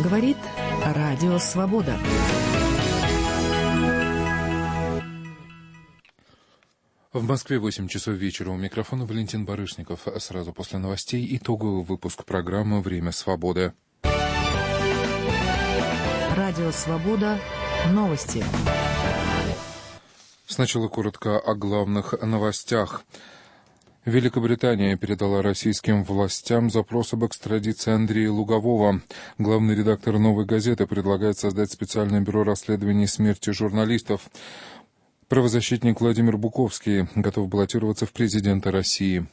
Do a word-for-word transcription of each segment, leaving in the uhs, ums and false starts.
Говорит Радио Свобода. В Москве восемь часов вечера. У микрофона Валентин Барышников. Сразу после новостей итоговый выпуск программы «Время свободы». Радио Свобода. Новости. Сначала коротко о главных новостях. Великобритания передала российским властям запрос об экстрадиции Андрея Лугового. Главный редактор «Новой газеты» предлагает создать специальное бюро расследований смерти журналистов. Правозащитник Владимир Буковский готов баллотироваться в президенты России.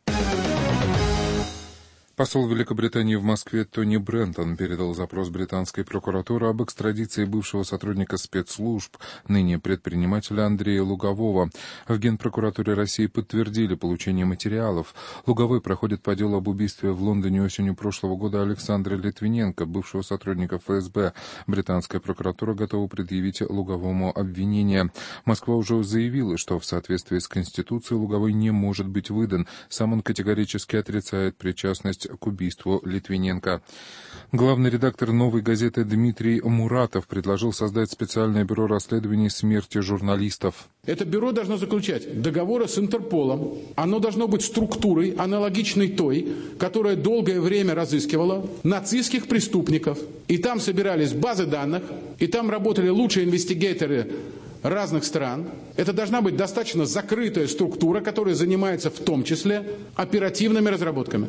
Посол Великобритании в Москве Тони Брентон передал запрос британской прокуратуры об экстрадиции бывшего сотрудника спецслужб, ныне предпринимателя Андрея Лугового. В Генпрокуратуре России подтвердили получение материалов. Луговой проходит по делу об убийстве в Лондоне осенью прошлого года Александра Литвиненко, бывшего сотрудника эф эс бэ. Британская прокуратура готова предъявить Луговому обвинение. Москва уже заявила, что в соответствии с Конституцией Луговой не может быть выдан. Сам он категорически отрицает причастность к убийству Литвиненко. Главный редактор «Новой газеты» Дмитрий Муратов предложил создать специальное бюро расследований смерти журналистов. Это бюро должно заключать договоры с Интерполом. Оно должно быть структурой, аналогичной той, которая долгое время разыскивала нацистских преступников. И там собирались базы данных, и там работали лучшие инвестигаторы разных стран. Это должна быть достаточно закрытая структура, которая занимается в том числе оперативными разработками.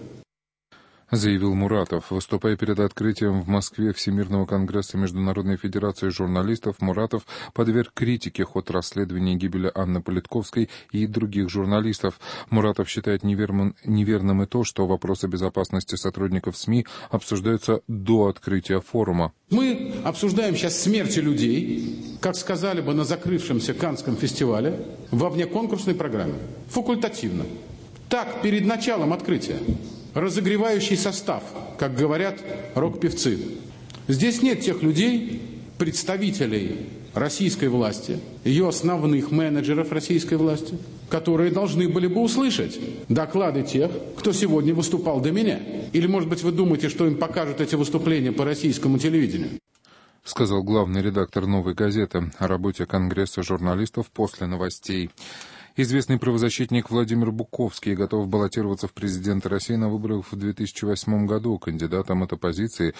Заявил Муратов. Выступая перед открытием в Москве Всемирного конгресса Международной федерации журналистов, Муратов подверг критике ход расследования гибели Анны Политковской и других журналистов. Муратов считает неверным, неверным и то, что вопросы безопасности сотрудников СМИ обсуждаются до открытия форума. Мы обсуждаем сейчас смерти людей, как сказали бы на закрывшемся Каннском фестивале, во внеконкурсной программе. Факультативно. Так, перед началом открытия. Разогревающий состав, как говорят рок-певцы. Здесь нет тех людей, представителей российской власти, ее основных менеджеров российской власти, которые должны были бы услышать доклады тех, кто сегодня выступал до меня. Или, может быть, вы думаете, что им покажут эти выступления по российскому телевидению? Сказал главный редактор «Новой газеты» о работе Конгресса журналистов после новостей. Известный правозащитник Владимир Буковский готов баллотироваться в президенты России на выборах в две тысячи восьмом году. Кандидатом от оппозиции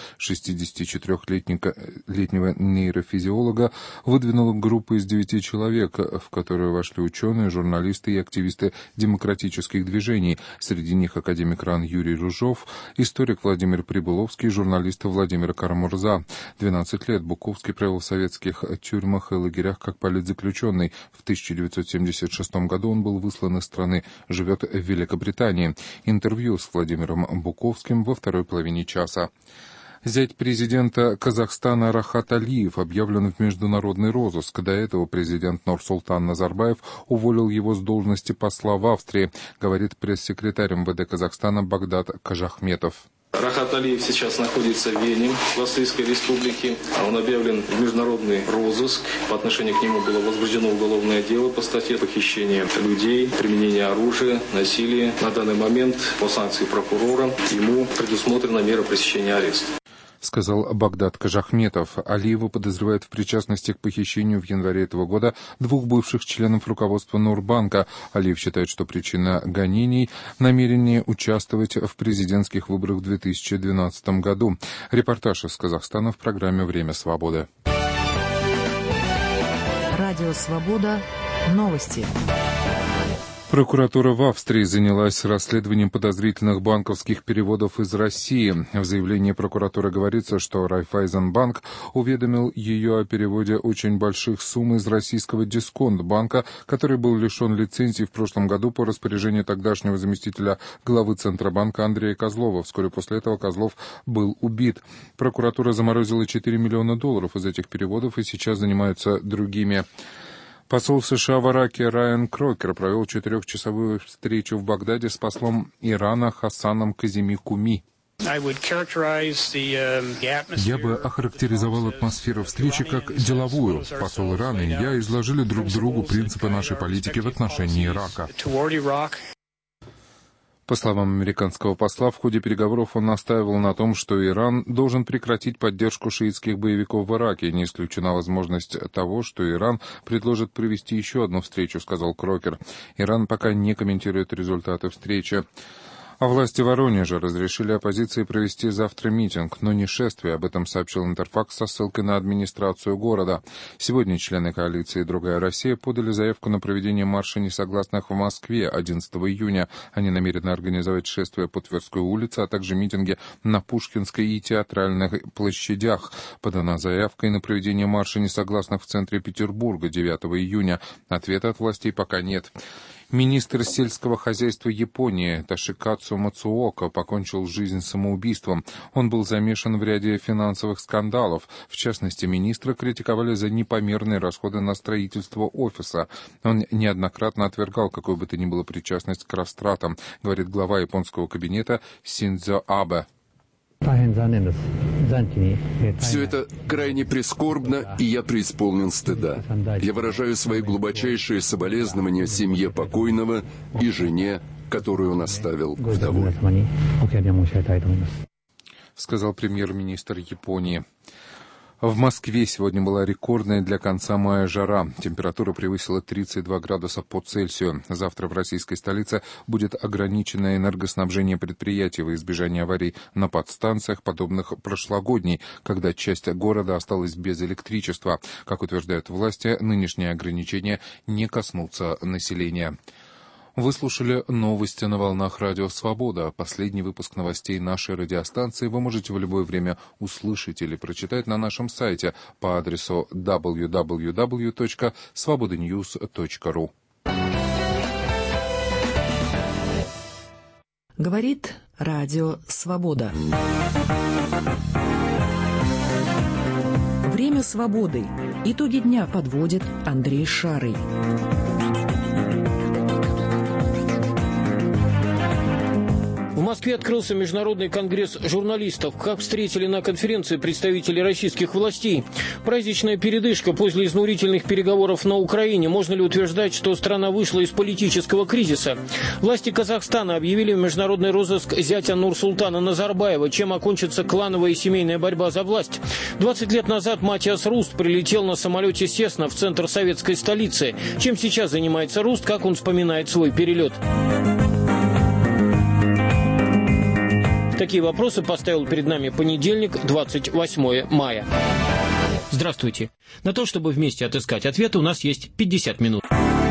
шестидесятичетырёхлетнего нейрофизиолога выдвинула группа из девяти человек, в которую вошли ученые, журналисты и активисты демократических движений. Среди них академик РАН Юрий Рыжов, историк Владимир Прибыловский, журналист Владимир Карамурза. двенадцать лет Буковский провел в советских тюрьмах и лагерях как политзаключенный. В тысяча девятьсот семьдесят шестом году он был выслан из страны, живет в Великобритании. Интервью с Владимиром Буковским во второй половине часа. Зять президента Казахстана Рахат Алиев объявлен в международный розыск. До этого президент Нурсултан Назарбаев уволил его с должности посла в Австрии, говорит пресс-секретарь эм вэ дэ Казахстана Багдад Кажахметов. Рахат Алиев сейчас находится в Вене, в Австрийской республике. Он объявлен в международный розыск. По отношению к нему было возбуждено уголовное дело по статье похищения людей, применение оружия, насилия. На данный момент по санкции прокурора ему предусмотрена мера пресечения ареста. Сказал Багдад Кажахметов. Алиева подозревают в причастности к похищению в январе этого года двух бывших членов руководства Нурбанка. Алиев считает, что причина гонений – намерение участвовать в президентских выборах в две тысячи двенадцатом году. Репортаж из Казахстана в программе «Время свободы». Радио Свобода. Новости. Прокуратура в Австрии занялась расследованием подозрительных банковских переводов из России. В заявлении прокуратуры говорится, что Райффайзенбанк уведомил ее о переводе очень больших сумм из российского Дисконтбанка, который был лишен лицензии в прошлом году по распоряжению тогдашнего заместителя главы Центробанка Андрея Козлова. Вскоре после этого Козлов был убит. Прокуратура заморозила четыре миллиона долларов из этих переводов и сейчас занимается другими. Посол США в Ираке Райан Крокер провел четырехчасовую встречу в Багдаде с послом Ирана Хасаном Каземи Куми. Я бы охарактеризовал атмосферу встречи как деловую. Посол Ирана и я изложили друг другу принципы нашей политики в отношении Ирака. По словам американского посла, в ходе переговоров он настаивал на том, что Иран должен прекратить поддержку шиитских боевиков в Ираке. Не исключена возможность того, что Иран предложит провести еще одну встречу, сказал Крокер. Иран пока не комментирует результаты встречи. А власти Воронежа разрешили оппозиции провести завтра митинг, но не шествие. Об этом сообщил Интерфакс со ссылкой на администрацию города. Сегодня члены коалиции «Другая Россия» подали заявку на проведение марша несогласных в Москве одиннадцатого июня. Они намерены организовать шествие по Тверской улице, а также митинги на Пушкинской и Театральных площадях. Подана заявка и на проведение марша несогласных в центре Петербурга девятого июня. Ответа от властей пока нет. Министр сельского хозяйства Японии Тошикацу Мацуока покончил жизнь самоубийством. Он был замешан в ряде финансовых скандалов. В частности, министра критиковали за непомерные расходы на строительство офиса. Он неоднократно отвергал какую бы то ни было причастность к растратам, говорит глава японского кабинета Синдзо Абе. Все это крайне прискорбно, и я преисполнен стыда. Я выражаю свои глубочайшие соболезнования семье покойного и жене, которую он оставил вдовой, сказал премьер-министр Японии. В Москве сегодня была рекордная для конца мая жара. Температура превысила тридцать два градуса по Цельсию. Завтра в российской столице будет ограниченное энергоснабжение предприятий во избежание аварий на подстанциях, подобных прошлогодней, когда часть города осталась без электричества. Как утверждают власти, нынешние ограничения не коснутся населения. Вы слушали новости на волнах Радио Свобода. Последний выпуск новостей нашей радиостанции вы можете в любое время услышать или прочитать на нашем сайте по адресу дабл ю дабл ю дабл ю точка свобода ньюс точка ру. Говорит Радио Свобода. Время свободы. Итоги дня подводит Андрей Шарый. В Москве открылся Международный конгресс журналистов. Как встретили на конференции представители российских властей? Праздничная передышка после изнурительных переговоров на Украине. Можно ли утверждать, что страна вышла из политического кризиса? Власти Казахстана объявили в международный розыск зятя Нурсултана Назарбаева. Чем окончится клановая и семейная борьба за власть? двадцать лет назад Матиас Руст прилетел на самолете Сесна в центр советской столицы. Чем сейчас занимается Руст? Как он вспоминает свой перелет? Такие вопросы поставил перед нами понедельник, двадцать восьмое мая. Здравствуйте. На то, чтобы вместе отыскать ответы, у нас есть пятьдесят минут.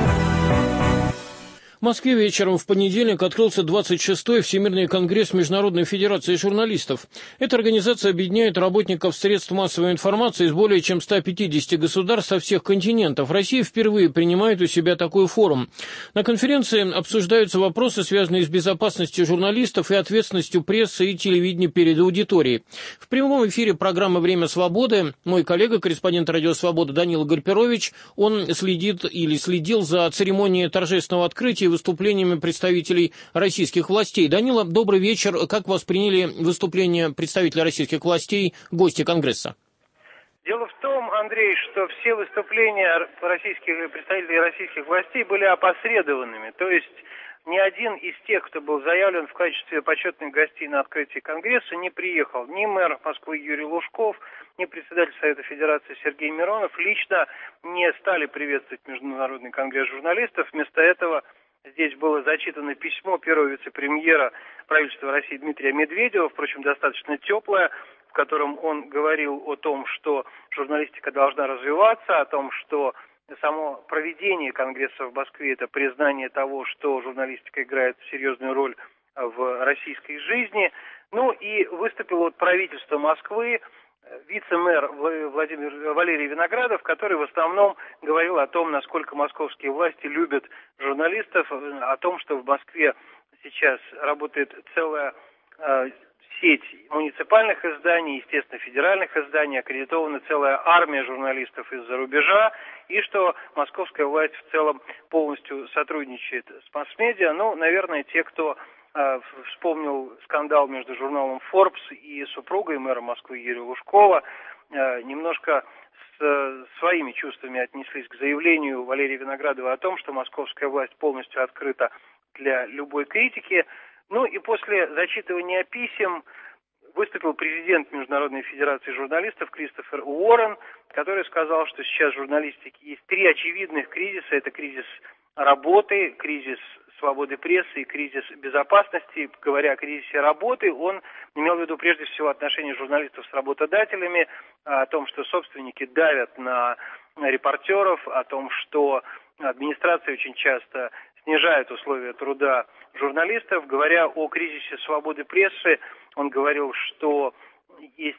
В Москве вечером в понедельник открылся двадцать шестой Всемирный конгресс Международной федерации журналистов. Эта организация объединяет работников средств массовой информации из более чем ста пятидесяти государств со всех континентов. Россия впервые принимает у себя такой форум. На конференции обсуждаются вопросы, связанные с безопасностью журналистов и ответственностью прессы и телевидения перед аудиторией. В прямом эфире программы «Время свободы» мой коллега, корреспондент «Радио Свобода» Данила Гарперович, он следит или следил за церемонией торжественного открытия выступлениями представителей российских властей. Данила, добрый вечер. Как восприняли выступление представителей российских властей, гости Конгресса? Дело в том, Андрей, что все выступления российских представителей российских властей были опосредованными. То есть ни один из тех, кто был заявлен в качестве почетных гостей на открытии Конгресса, не приехал. Ни мэр Москвы Юрий Лужков, ни председатель Совета Федерации Сергей Миронов лично не стали приветствовать Международный конгресс журналистов. Вместо этого здесь было зачитано письмо первого вице-премьера правительства России Дмитрия Медведева, впрочем, достаточно теплое, в котором он говорил о том, что журналистика должна развиваться, о том, что само проведение Конгресса в Москве – это признание того, что журналистика играет серьезную роль в российской жизни. Ну и выступило от правительства Москвы вице-мэр Владимир Валерий Виноградов, который в основном говорил о том, насколько московские власти любят журналистов, о том, что в Москве сейчас работает целая э, сеть муниципальных изданий, естественно, федеральных изданий, аккредитована целая армия журналистов из-за рубежа, и что московская власть в целом полностью сотрудничает с масс-медиа. Ну, наверное, те, кто вспомнил скандал между журналом Forbes и супругой мэра Москвы Юрия Лужкова, немножко с своими чувствами отнеслись к заявлению Валерия Виноградова о том, что московская власть полностью открыта для любой критики. Ну и после зачитывания писем выступил президент Международной федерации журналистов Кристофер Уоррен, который сказал, что сейчас в журналистике есть три очевидных кризиса. Это кризис работы, кризис свободы прессы и кризис безопасности. Говоря о кризисе работы, он имел в виду прежде всего отношения журналистов с работодателями, о том, что собственники давят на репортеров, о том, что администрация очень часто снижает условия труда журналистов. Говоря о кризисе свободы прессы, он говорил, что есть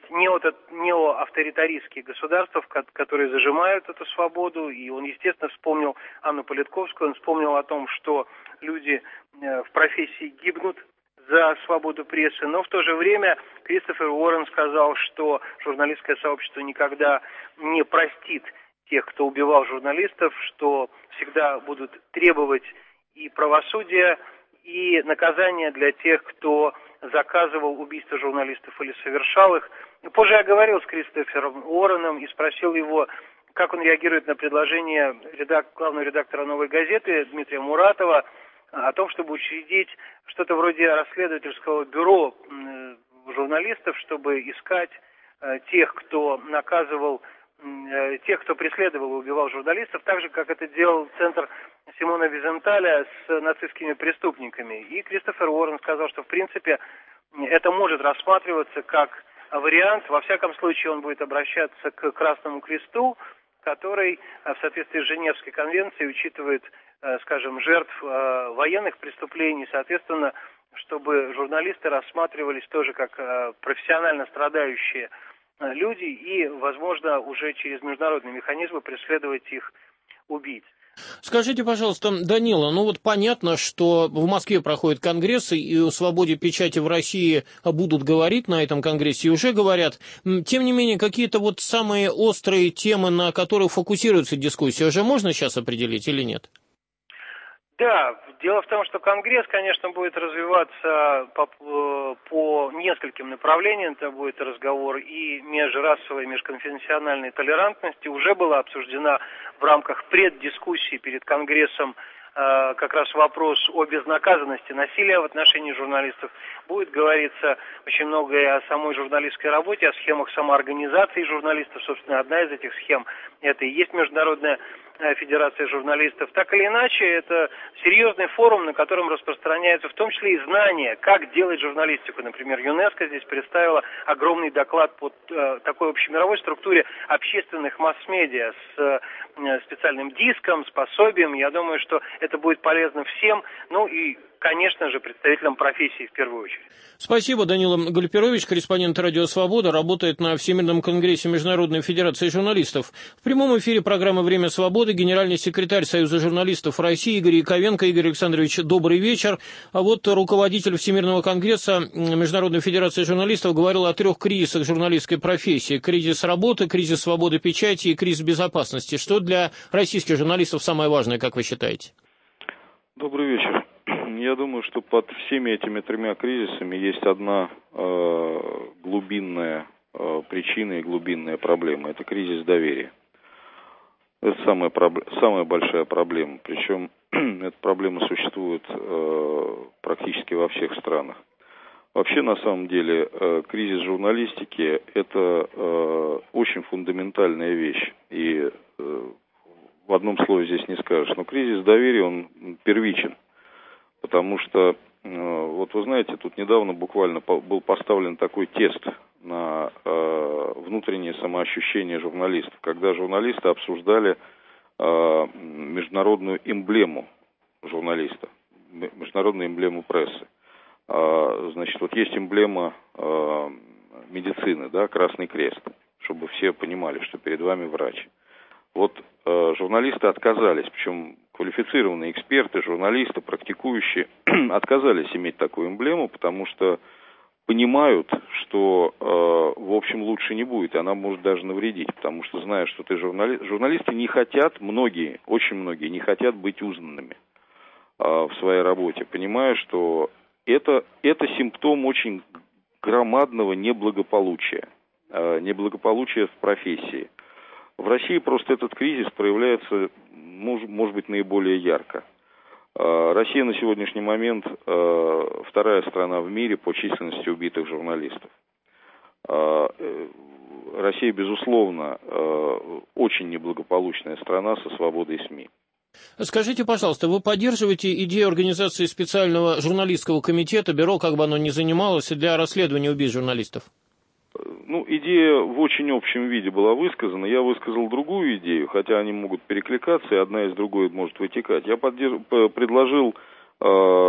неоавторитаристские государства, которые зажимают эту свободу, и он, естественно, вспомнил Анну Политковскую, он вспомнил о том, что люди в профессии гибнут за свободу прессы, но в то же время Кристофер Уоррен сказал, что журналистское сообщество никогда не простит тех, кто убивал журналистов, что всегда будут требовать и правосудия, и наказания для тех, кто заказывал убийство журналистов или совершал их. Позже я говорил с Кристофером Уорреном и спросил его, как он реагирует на предложение редак... главного редактора «Новой газеты» Дмитрия Муратова о том, чтобы учредить что-то вроде расследовательского бюро журналистов, чтобы искать тех, кто наказывал, тех, кто преследовал и убивал журналистов, так же, как это делал Центр Симона Визенталя с нацистскими преступниками. И Кристофер Уоррен сказал, что в принципе это может рассматриваться как вариант. Во всяком случае, он будет обращаться к Красному Кресту, который в соответствии с Женевской конвенцией учитывает, скажем, жертв военных преступлений, соответственно, чтобы журналисты рассматривались тоже как профессионально страдающие люди и, возможно, уже через международные механизмы преследовать их убийц. Скажите, пожалуйста, Данила, ну вот понятно, что в Москве проходят конгрессы, и о свободе печати в России будут говорить на этом конгрессе, и уже говорят. Тем не менее, какие-то вот самые острые темы, на которых фокусируется дискуссия, уже можно сейчас определить или нет? Да, дело в том, что Конгресс, конечно, будет развиваться по, по нескольким направлениям. Это будет разговор и межрасовой, межконфессиональной толерантности. Уже была обсуждена в рамках преддискуссии перед Конгрессом э, как раз вопрос о безнаказанности насилия в отношении журналистов. Будет говориться очень многое о самой журналистской работе, о схемах самоорганизации журналистов. Собственно, одна из этих схем – это и есть Международная Федерация журналистов. Так или иначе, это серьезный форум, на котором распространяются в том числе и знания, как делать журналистику. Например, ЮНЕСКО здесь представила огромный доклад по э, такой общемировой структуре общественных масс-медиа с э, специальным диском, с пособием. Я думаю, что это будет полезно всем, ну и, конечно же, представителям профессии в первую очередь. Спасибо, Данила Гальперович, корреспондент «Радио Свобода», работает на Всемирном конгрессе Международной федерации журналистов. В прямом эфире программы «Время свободы» генеральный секретарь Союза журналистов России Игорь Яковенко. Игорь Александрович, добрый вечер. А вот руководитель Всемирного конгресса Международной федерации журналистов говорил о трех кризисах журналистской профессии. Кризис работы, кризис свободы печати и кризис безопасности. Что для российских журналистов самое важное, как вы считаете? Добрый вечер. Я думаю, что под всеми этими тремя кризисами есть одна э, глубинная э, причина и глубинная проблема. Это кризис доверия. Это самая, самая большая проблема. Причем эта проблема существует э, практически во всех странах. Вообще, на самом деле, э, кризис журналистики – это э, очень фундаментальная вещь. И э, в одном слове здесь не скажешь. Но кризис доверия, он первичен. Потому что, вот вы знаете, тут недавно буквально был поставлен такой тест на э, внутреннее самоощущение журналистов, когда журналисты обсуждали э, международную эмблему журналиста, международную эмблему прессы. Э, значит, вот есть эмблема э, медицины, да, Красный Крест, чтобы все понимали, что перед вами врач. Вот э, журналисты отказались, причем квалифицированные эксперты, журналисты, практикующие, отказались иметь такую эмблему, потому что понимают, что, э, в общем, лучше не будет, и она может даже навредить, потому что, зная, что ты журналист, журналисты не хотят, многие, очень многие, не хотят быть узнанными э, в своей работе, понимая, что это, это симптом очень громадного неблагополучия, э, неблагополучия в профессии. В России просто этот кризис проявляется, может, может быть, наиболее ярко. Россия на сегодняшний момент вторая страна в мире по численности убитых журналистов. Россия, безусловно, очень неблагополучная страна со свободой СМИ. Скажите, пожалуйста, вы поддерживаете идею организации специального журналистского комитета, бюро, как бы оно ни занималось, для расследования убийств журналистов? Ну, идея в очень общем виде была высказана. Я высказал другую идею, хотя они могут перекликаться, и одна из другой может вытекать. Я поддерж... предложил э,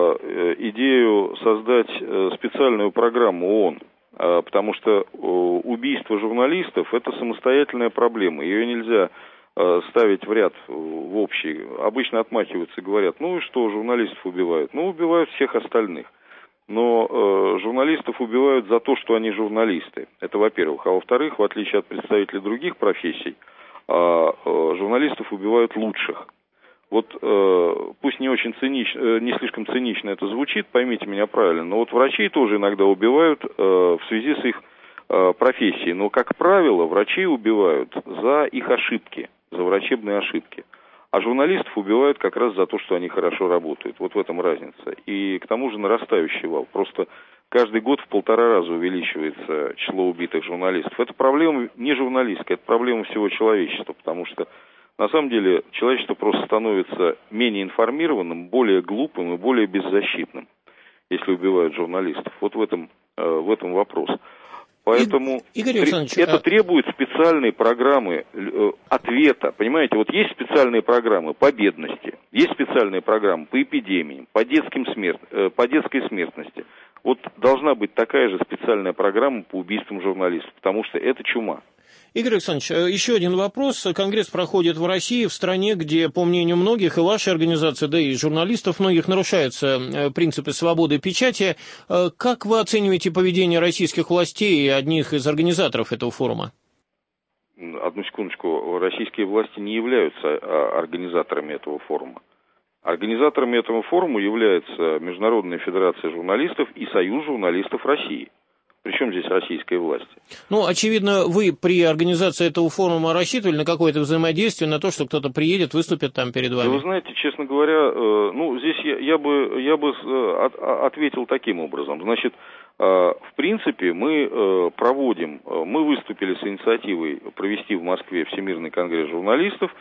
идею создать специальную программу ООН, э, потому что э, убийство журналистов – это самостоятельная проблема. Ее нельзя э, ставить в ряд в общий. Обычно отмахиваются и говорят, ну и что, журналистов убивают? Ну, убивают всех остальных. Но э, журналистов убивают за то, что они журналисты. Это во-первых. А во-вторых, в отличие от представителей других профессий, э, э, журналистов убивают лучших. Вот э, пусть не очень цинично, э, не слишком цинично это звучит, поймите меня правильно, но вот врачей тоже иногда убивают э, в связи с их э, профессией. Но, как правило, врачей убивают за их ошибки, за врачебные ошибки. А журналистов убивают как раз за то, что они хорошо работают. Вот в этом разница. И к тому же нарастающий вал. Просто каждый год в полтора раза увеличивается число убитых журналистов. Это проблема не журналистская, это проблема всего человечества. Потому что на самом деле человечество просто становится менее информированным, более глупым и более беззащитным, если убивают журналистов. Вот в этом, в этом вопрос. Поэтому Игорь Александрович, это а... требует специальной программы э, ответа. Понимаете, вот есть специальные программы по бедности, есть специальные программы по эпидемиям, по, детским смерт... э, по детской смертности. Вот должна быть такая же специальная программа по убийствам журналистов, потому что это чума. Игорь Александрович, еще один вопрос. Конгресс проходит в России, в стране, где, по мнению многих, и вашей организации, да и журналистов многих, нарушаются принципы свободы печати. Как вы оцениваете поведение российских властей и одних из организаторов этого форума? Одну секундочку. Российские власти не являются организаторами этого форума. Организаторами этого форума является Международная федерация журналистов и Союз журналистов России. Причем здесь российская власть? Ну, очевидно, вы при организации этого форума рассчитывали на какое-то взаимодействие, на то, что кто-то приедет, выступит там перед вами? Да вы знаете, честно говоря, ну, здесь я, я бы, я бы от, ответил таким образом. Значит, в принципе, мы проводим, мы выступили с инициативой провести в Москве Всемирный конгресс журналистов.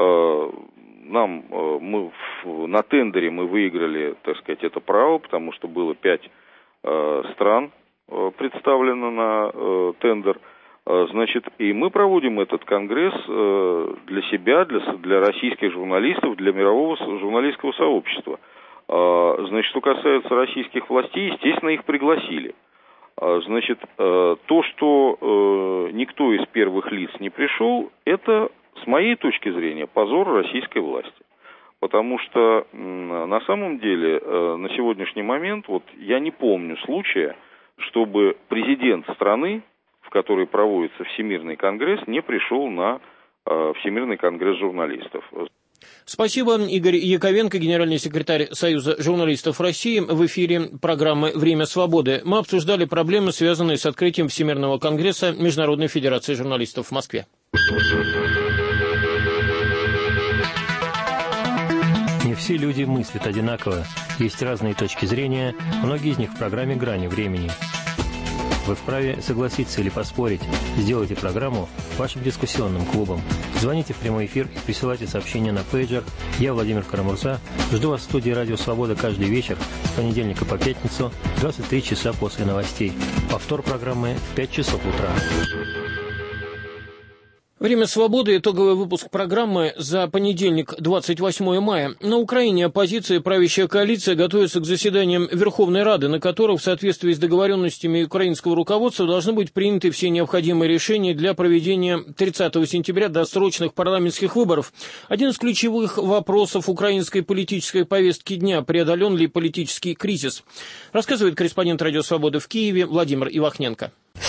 Нам, мы, на тендере мы выиграли, так сказать, это право, потому что было пять стран представлено на э, тендер, э, значит, и мы проводим этот конгресс э, для себя, для, для российских журналистов, для мирового журналистского сообщества. Э, значит, что касается российских властей, естественно, их пригласили. Э, значит, э, то, что э, никто из первых лиц не пришел, это, с моей точки зрения, позор российской власти. Потому что э, на самом деле э, на сегодняшний момент, вот я не помню случая, чтобы президент страны, в которой проводится Всемирный конгресс, не пришел на э, Всемирный конгресс журналистов. Спасибо. Игорь Яковенко, генеральный секретарь Союза журналистов России, в эфире программы «Время свободы». Мы обсуждали проблемы, связанные с открытием Всемирного конгресса Международной федерации журналистов в Москве. Не все люди мыслят одинаково. Есть разные точки зрения, многие из них в программе «Грани времени». Вы вправе согласиться или поспорить. Сделайте программу вашим дискуссионным клубом. Звоните в прямой эфир и присылайте сообщения на пейджер. Я Владимир Карамурза. Жду вас в студии «Радио Свобода» каждый вечер с понедельника по пятницу, двадцать три часа после новостей. Повтор программы в пять часов утра. Время свободы. Итоговый выпуск программы за понедельник, двадцать восьмое мая. На Украине оппозиция и правящая коалиция готовятся к заседаниям Верховной Рады, на которых в соответствии с договоренностями украинского руководства должны быть приняты все необходимые решения для проведения тридцатого сентября досрочных парламентских выборов. Один из ключевых вопросов украинской политической повестки дня – преодолен ли политический кризис. Рассказывает корреспондент «Радио Свобода» в Киеве Владимир Ивахненко.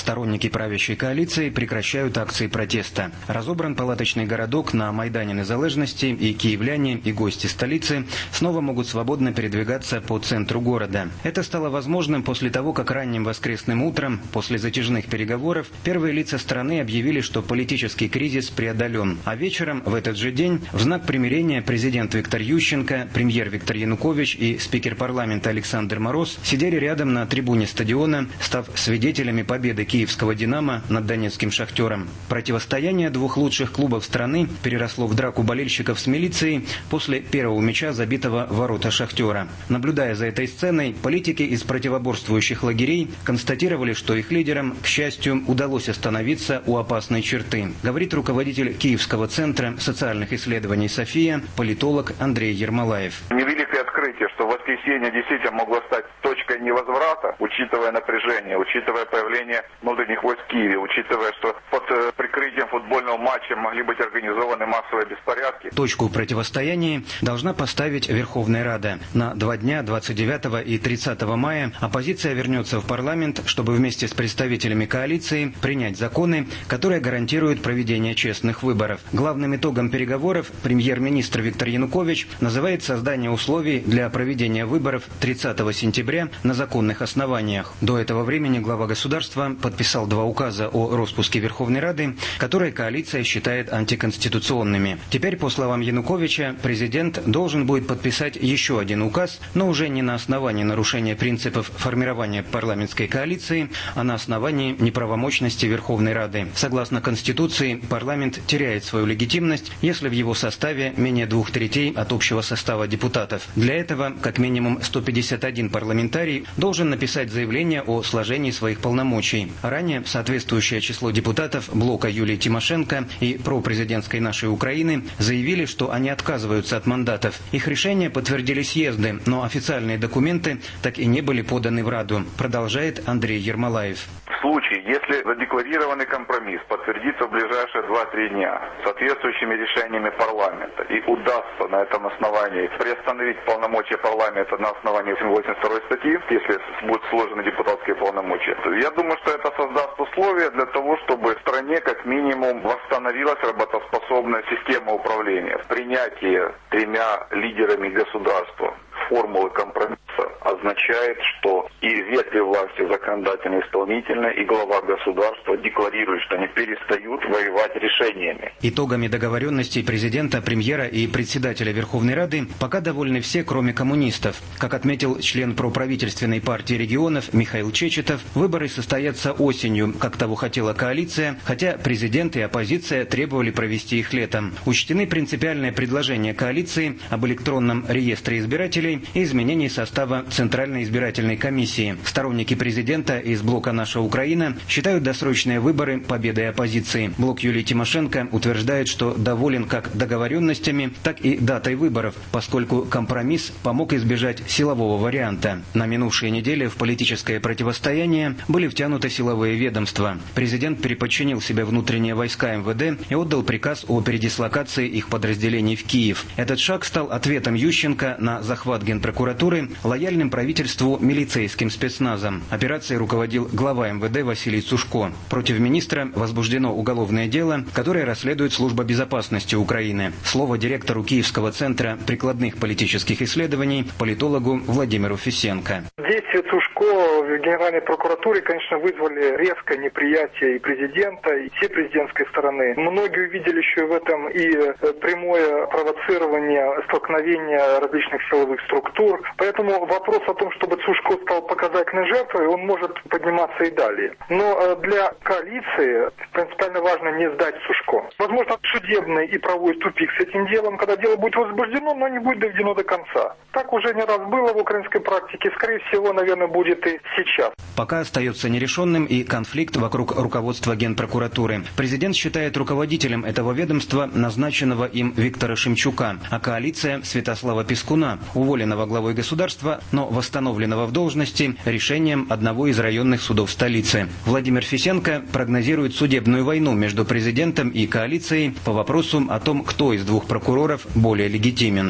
Сторонники правящей коалиции прекращают акции протеста. Разобран палаточный городок на Майдане Незалежности, и киевляне, и гости столицы снова могут свободно передвигаться по центру города. Это стало возможным после того, как ранним воскресным утром, после затяжных переговоров, первые лица страны объявили, что политический кризис преодолен. А вечером, в этот же день, в знак примирения президент Виктор Ющенко, премьер Виктор Янукович и спикер парламента Александр Мороз сидели рядом на трибуне стадиона, став свидетелями победы киевского «Динамо» над донецким «Шахтером». Противостояние двух лучших клубов страны переросло в драку болельщиков с милицией после первого мяча, забитого в ворота «Шахтера». Наблюдая за этой сценой, политики из противоборствующих лагерей констатировали, что их лидерам, к счастью, удалось остановиться у опасной черты, говорит руководитель Киевского центра социальных исследований «София», политолог Андрей Ермолаев. Невеликое открытие, что воскресенье действительно могло стать точкой невозврата, учитывая напряжение, учитывая появление внутренних войск в Киеве, учитывая, что под прикрытием футбольного матча могли быть организованы массовые беспорядки. Точку в противостоянии должна поставить Верховная Рада. На два дня, двадцать девятого и тридцатого мая, оппозиция вернется в парламент, чтобы вместе с представителями коалиции принять законы, которые гарантируют проведение честных выборов. Главным итогом переговоров премьер-министр Виктор Янукович называет создание условий для проведения выборов тридцатого сентября на законных основаниях. До этого времени глава государства подписал два указа о распуске Верховной Рады, которые коалиция считает антиконституционными. Теперь, по словам Януковича, президент должен будет подписать еще один указ, но уже не на основании нарушения принципов формирования парламентской коалиции, а на основании неправомочности Верховной Рады. Согласно Конституции, парламент теряет свою легитимность, если в его составе менее двух третей от общего состава депутатов. Для этого как минимум сто пятьдесят один парламентарий должен написать заявление о сложении своих полномочий. Ранее соответствующее число депутатов блока Юлии Тимошенко и пропрезидентской «Нашей Украины» заявили, что они отказываются от мандатов. Их решения подтвердили съезды, но официальные документы так и не были поданы в Раду, продолжает Андрей Ермолаев. В случае, если задекларированный компромисс подтвердится в ближайшие два-три дня соответствующими решениями парламента и удастся на этом основании приостановить полномочия парламента на основании восемьдесят второй статьи, если будут сложены депутатские полномочия, я думаю, что это создаст условия для того, чтобы в стране как минимум восстановилась работоспособная система управления. Принятие тремя лидерами государства формулы компромисса означает, что и ветви власти законодательной, исполнительной, и глава государства декларируют, что они перестают воевать решениями. Итогами договоренностей президента, премьера и председателя Верховной Рады пока довольны все, кроме коммунистов. Как отметил член проправительственной партии регионов Михаил Чечетов, выборы состоятся осенью, как того хотела коалиция, хотя президент и оппозиция требовали провести их летом. Учтены принципиальные предложения коалиции об электронном реестре избирателей и изменении состава Центральной избирательной комиссии. Сторонники президента из блока «Наша Украина» считают досрочные выборы победой оппозиции. Блок Юлии Тимошенко утверждает, что доволен как договоренностями, так и датой выборов, поскольку компромисс помог избежать силового варианта. На минувшей неделе в политическое противостояние были втянуты силовые ведомства. Президент переподчинил себе внутренние войска эм вэ дэ и отдал приказ о передислокации их подразделений в Киев. Этот шаг стал ответом Ющенко на захват Генпрокуратуры лояльным правительству милицейским спецназом. Операцией руководил глава эм вэ дэ Василий Цушко. Против министра возбуждено уголовное дело, которое расследует Служба безопасности Украины. Слово директору Киевского центра прикладных политических исследований, политологу Владимиру Фисенко. Действия Цушко в Генеральной прокуратуре, конечно, вызвали резкое неприятие и президента, и всей президентской стороны. Многие увидели еще в этом и прямое провоцирование столкновения различных силовых структур. Поэтому вопрос о том, чтобы Цушко стал показательной жертвой, он может подниматься и далее. Но для коалиции принципиально важно не сдать Цушко. Возможно, судебный и правовой тупик с этим делом, когда дело будет возбуждено, но не будет доведено до конца. Так уже не раз было в украинской практике, скорее всего, наверное, будет и сейчас. Пока остается нерешенным и конфликт вокруг руководства Генпрокуратуры. Президент считает руководителем этого ведомства назначенного им Виктора Шемчука, а коалиция Святослава Пискуна, уволенного главой государства, но восстановленного в должности решением одного из районных судов столицы. Владимир Фисенко прогнозирует судебную войну между президентом и коалицией по вопросу о том, кто из двух прокуроров более легитимен. Это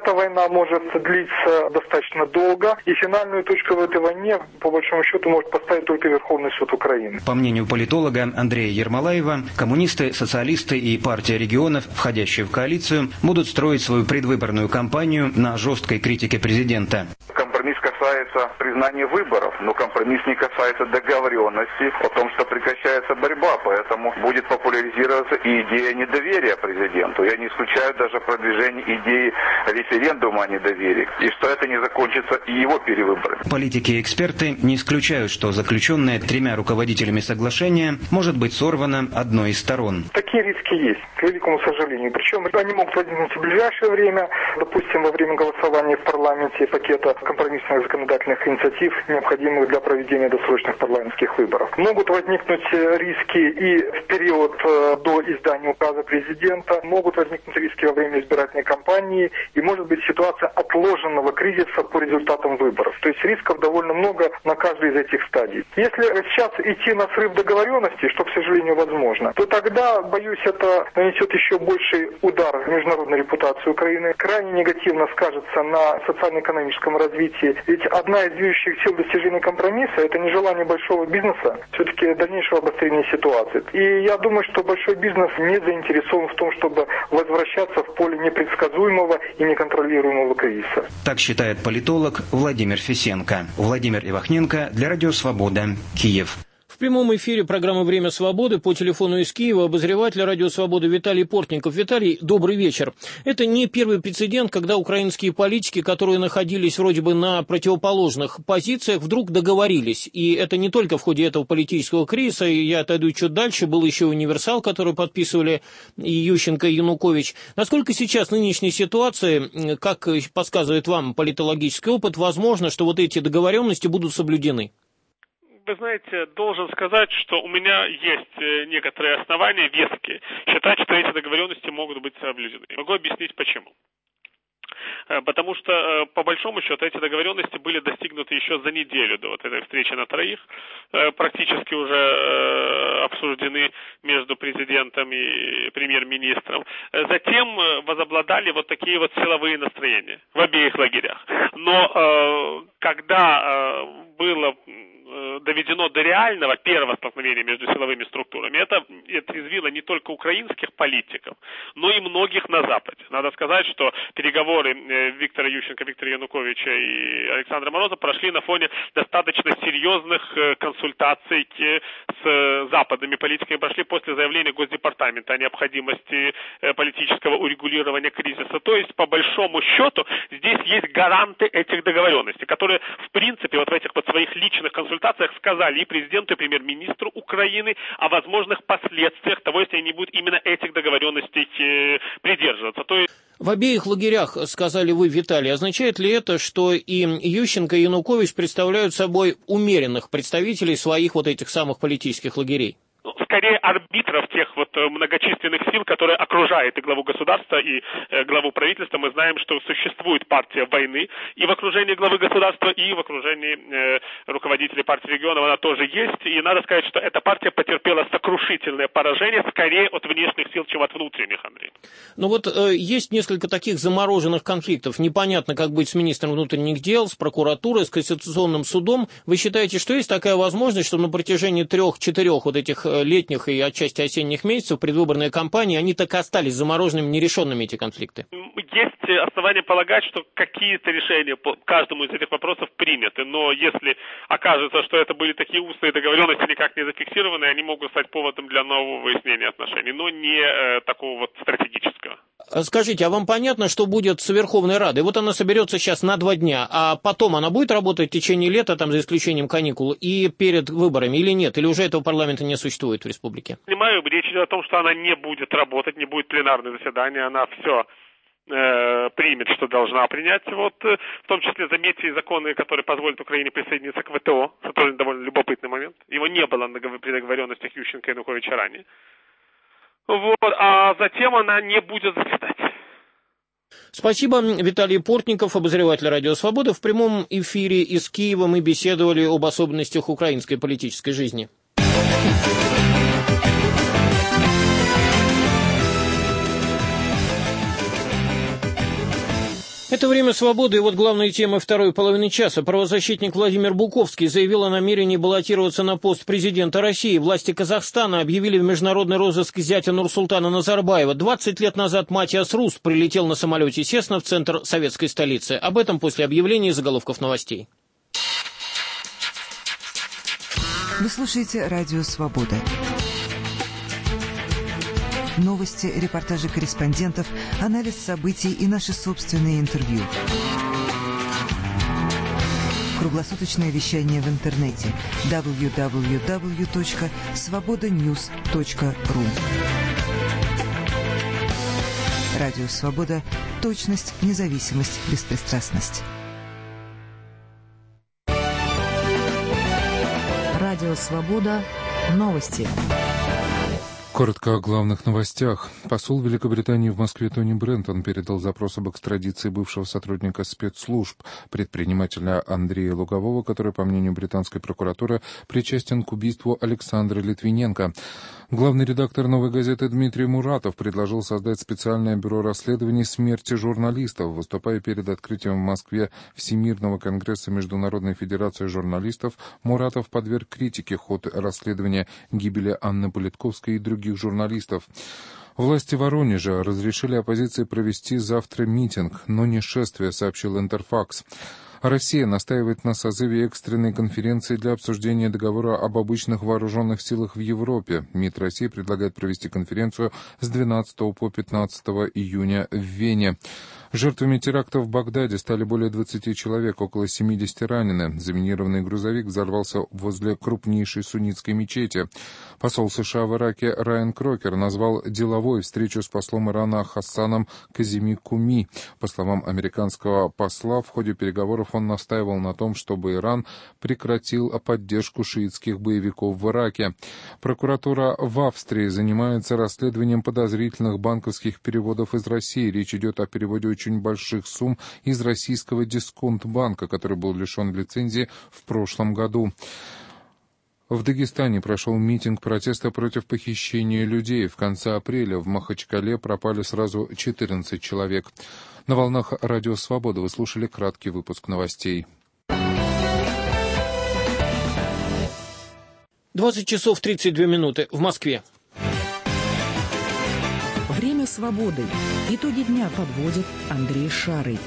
эта война может длиться достаточно долго, и финальную точку в этой войне, по большому счету, может поставить только Верховный суд Украины. По мнению политолога Андрея Ермолаева, коммунисты, социалисты и партия регионов, входящие в коалицию, будут строить свою предвыборную кампанию на жесткой критике президента. Компромисс касается признания выборов, но компромисс не касается договоренности о том, что прекращается борьба, поэтому будет популяризироваться и идея недоверия президенту. Я не исключаю даже продвижение идеи референдума о недоверии, и что это не закончится и его перевыборами. Политики и эксперты не исключают, что заключенное тремя руководителями соглашение может быть сорвано одной из сторон. Такие риски есть, к великому сожалению. Причем они могут возникнуть в ближайшее время, допустим, во время голосования в парламенте пакета компромиссных законодательных инициатив, необходимых для проведения досрочных парламентских выборов. Могут возникнуть риски и в период до издания указа президента, могут возникнуть риски во время избирательной кампании, и может быть ситуация отложенного кризиса по результатам выборов. То есть рисков довольно много на каждой из этих стадий. Если сейчас идти на срыв договоренности, что, к сожалению, возможно, то тогда, боюсь, это нанесет еще больший удар в международной репутации Украины, крайне негативно скажется на социально-экономическом развитии. Ведь одна из движущих сил достижения компромисса – это нежелание большого бизнеса все-таки дальнейшего обострения ситуации. И я думаю, что большой бизнес не заинтересован в том, чтобы возвращаться в поле непредсказуемого и неконтролируемого кризиса. Так считает политолог Владимир Фесенко. Владимир Ивахненко для Радио Свобода, Киев. В прямом эфире программы «Время свободы» по телефону из Киева обозреватель Радио Свободы Виталий Портников. Виталий, добрый вечер. Это не первый прецедент, когда украинские политики, которые находились вроде бы на противоположных позициях, вдруг договорились. И это не только в ходе этого политического кризиса, и я отойду чуть дальше, был еще универсал, который подписывали и Ющенко, и Янукович. Насколько сейчас в нынешней ситуации, как подсказывает вам политологический опыт, возможно, что вот эти договоренности будут соблюдены? Вы знаете, должен сказать, что у меня есть некоторые основания веские считать, что эти договоренности могут быть соблюдены. Могу объяснить почему. Потому что, по большому счету, эти договоренности были достигнуты еще за неделю до вот этой встречи на троих, практически уже обсуждены между президентом и премьер-министром. Затем возобладали вот такие вот силовые настроения в обеих лагерях. Но когда было доведено до реального первого столкновения между силовыми структурами, это отрезвило не только украинских политиков, но и многих на Западе. Надо сказать, что переговоры Виктора Ющенко, Виктора Януковича и Александра Мороза прошли на фоне достаточно серьезных консультаций с западными политиками, прошли после заявления Госдепартамента о необходимости политического урегулирования кризиса. То есть, по большому счету, здесь есть гаранты этих договоренностей, которые, в принципе, вот в этих вот своих личных консультациях сказали и президенту, и премьер-министру Украины о возможных последствиях того, если они будут именно этих договоренностей придерживаться. То есть... В обеих лагерях, сказали вы, Виталий, означает ли это, что и Ющенко, и Янукович представляют собой умеренных представителей своих вот этих самых политических лагерей? Скорее арбитров тех вот многочисленных сил, которые окружают и главу государства, и э, главу правительства. Мы знаем, что существует партия войны и в окружении главы государства, и в окружении э, руководителей партии регионов она тоже есть. И надо сказать, что эта партия потерпела сокрушительное поражение скорее от внешних сил, чем от внутренних, Андрей. Ну вот э, есть несколько таких замороженных конфликтов. Непонятно, как быть с министром внутренних дел, с прокуратурой, с Конституционным судом. Вы считаете, что есть такая возможность, что на протяжении трех-четырех вот этих летних и отчасти осенних месяцев предвыборные кампании, они так и остались замороженными, нерешенными, эти конфликты? Есть основания полагать, что какие-то решения по каждому из этих вопросов приняты, но если окажется, что это были такие устные договоренности, никак не зафиксированные, они могут стать поводом для нового выяснения отношений, но не э, такого вот стратегического. Скажите, а вам понятно, что будет с Верховной Радой? Вот она соберется сейчас на два дня, а потом она будет работать в течение лета, там, за исключением каникул, и перед выборами, или нет? Или уже этого парламента не существует в республике? Понимаю, речь идет о том, что она не будет работать, не будет пленарное заседание, она все э, примет, что должна принять. Вот, э, в том числе, заметьте, законы, которые позволят Украине присоединиться к ВТО. Это тоже довольно любопытный момент. Его не было при договоренностях Ющенко и Януковича ранее. Вот, а затем она не будет заседать. Спасибо. Виталий Портников, обозреватель Радио Свобода. В прямом эфире из Киева мы беседовали об особенностях украинской политической жизни. Это «Время свободы», и вот главные темы второй половины часа. Правозащитник Владимир Буковский заявил о намерении баллотироваться на пост президента России. Власти Казахстана объявили в международный розыск зятя Нурсултана Назарбаева. двадцать лет назад Матиас Руст прилетел на самолете Сесна в центр советской столицы. Об этом после объявления заголовков новостей. Вы слушаете «Радио Свобода». Новости, репортажи корреспондентов, анализ событий и наши собственные интервью. Круглосуточное вещание в интернете дабл ю дабл ю дабл ю точка свобода ньюс точка ру. Радио Свобода. Точность, независимость, беспристрастность. Радио Свобода. Новости. Коротко о главных новостях. Посол Великобритании в Москве Тони Брентон передал запрос об экстрадиции бывшего сотрудника спецслужб, предпринимателя Андрея Лугового, который, по мнению британской прокуратуры, причастен к убийству Александра Литвиненко. Главный редактор «Новой газеты» Дмитрий Муратов предложил создать специальное бюро расследований смерти журналистов. Выступая перед открытием в Москве Всемирного конгресса Международной федерации журналистов, Муратов подверг критике ход расследования гибели Анны Политковской и других журналистов. Власти Воронежа разрешили оппозиции провести завтра митинг, но не шествие, сообщил Интерфакс. Россия настаивает на созыве экстренной конференции для обсуждения договора об обычных вооруженных силах в Европе. МИД России предлагает провести конференцию с двенадцатого по пятнадцатое июня в Вене. Жертвами терактов в Багдаде стали более двадцати человек, около семидесяти ранены. Заминированный грузовик взорвался возле крупнейшей суннитской мечети. Посол США в Ираке Райан Крокер назвал деловой встречу с послом Ирана Хассаном Каземи Куми. По словам американского посла, в ходе переговоров он настаивал на том, чтобы Иран прекратил поддержку шиитских боевиков в Ираке. Прокуратура в Австрии занимается расследованием подозрительных банковских переводов из России. Речь идет о переводе очень больших сумм из российского Дисконтбанка, который был лишен лицензии в прошлом году. В Дагестане прошел митинг протеста против похищения людей. В конце апреля в Махачкале пропали сразу четырнадцать человек. На волнах Радио Свобода вы слушали краткий выпуск новостей. двадцать часов тридцать две минуты в Москве. Время свободы. Итоги дня подводит Андрей Шарый.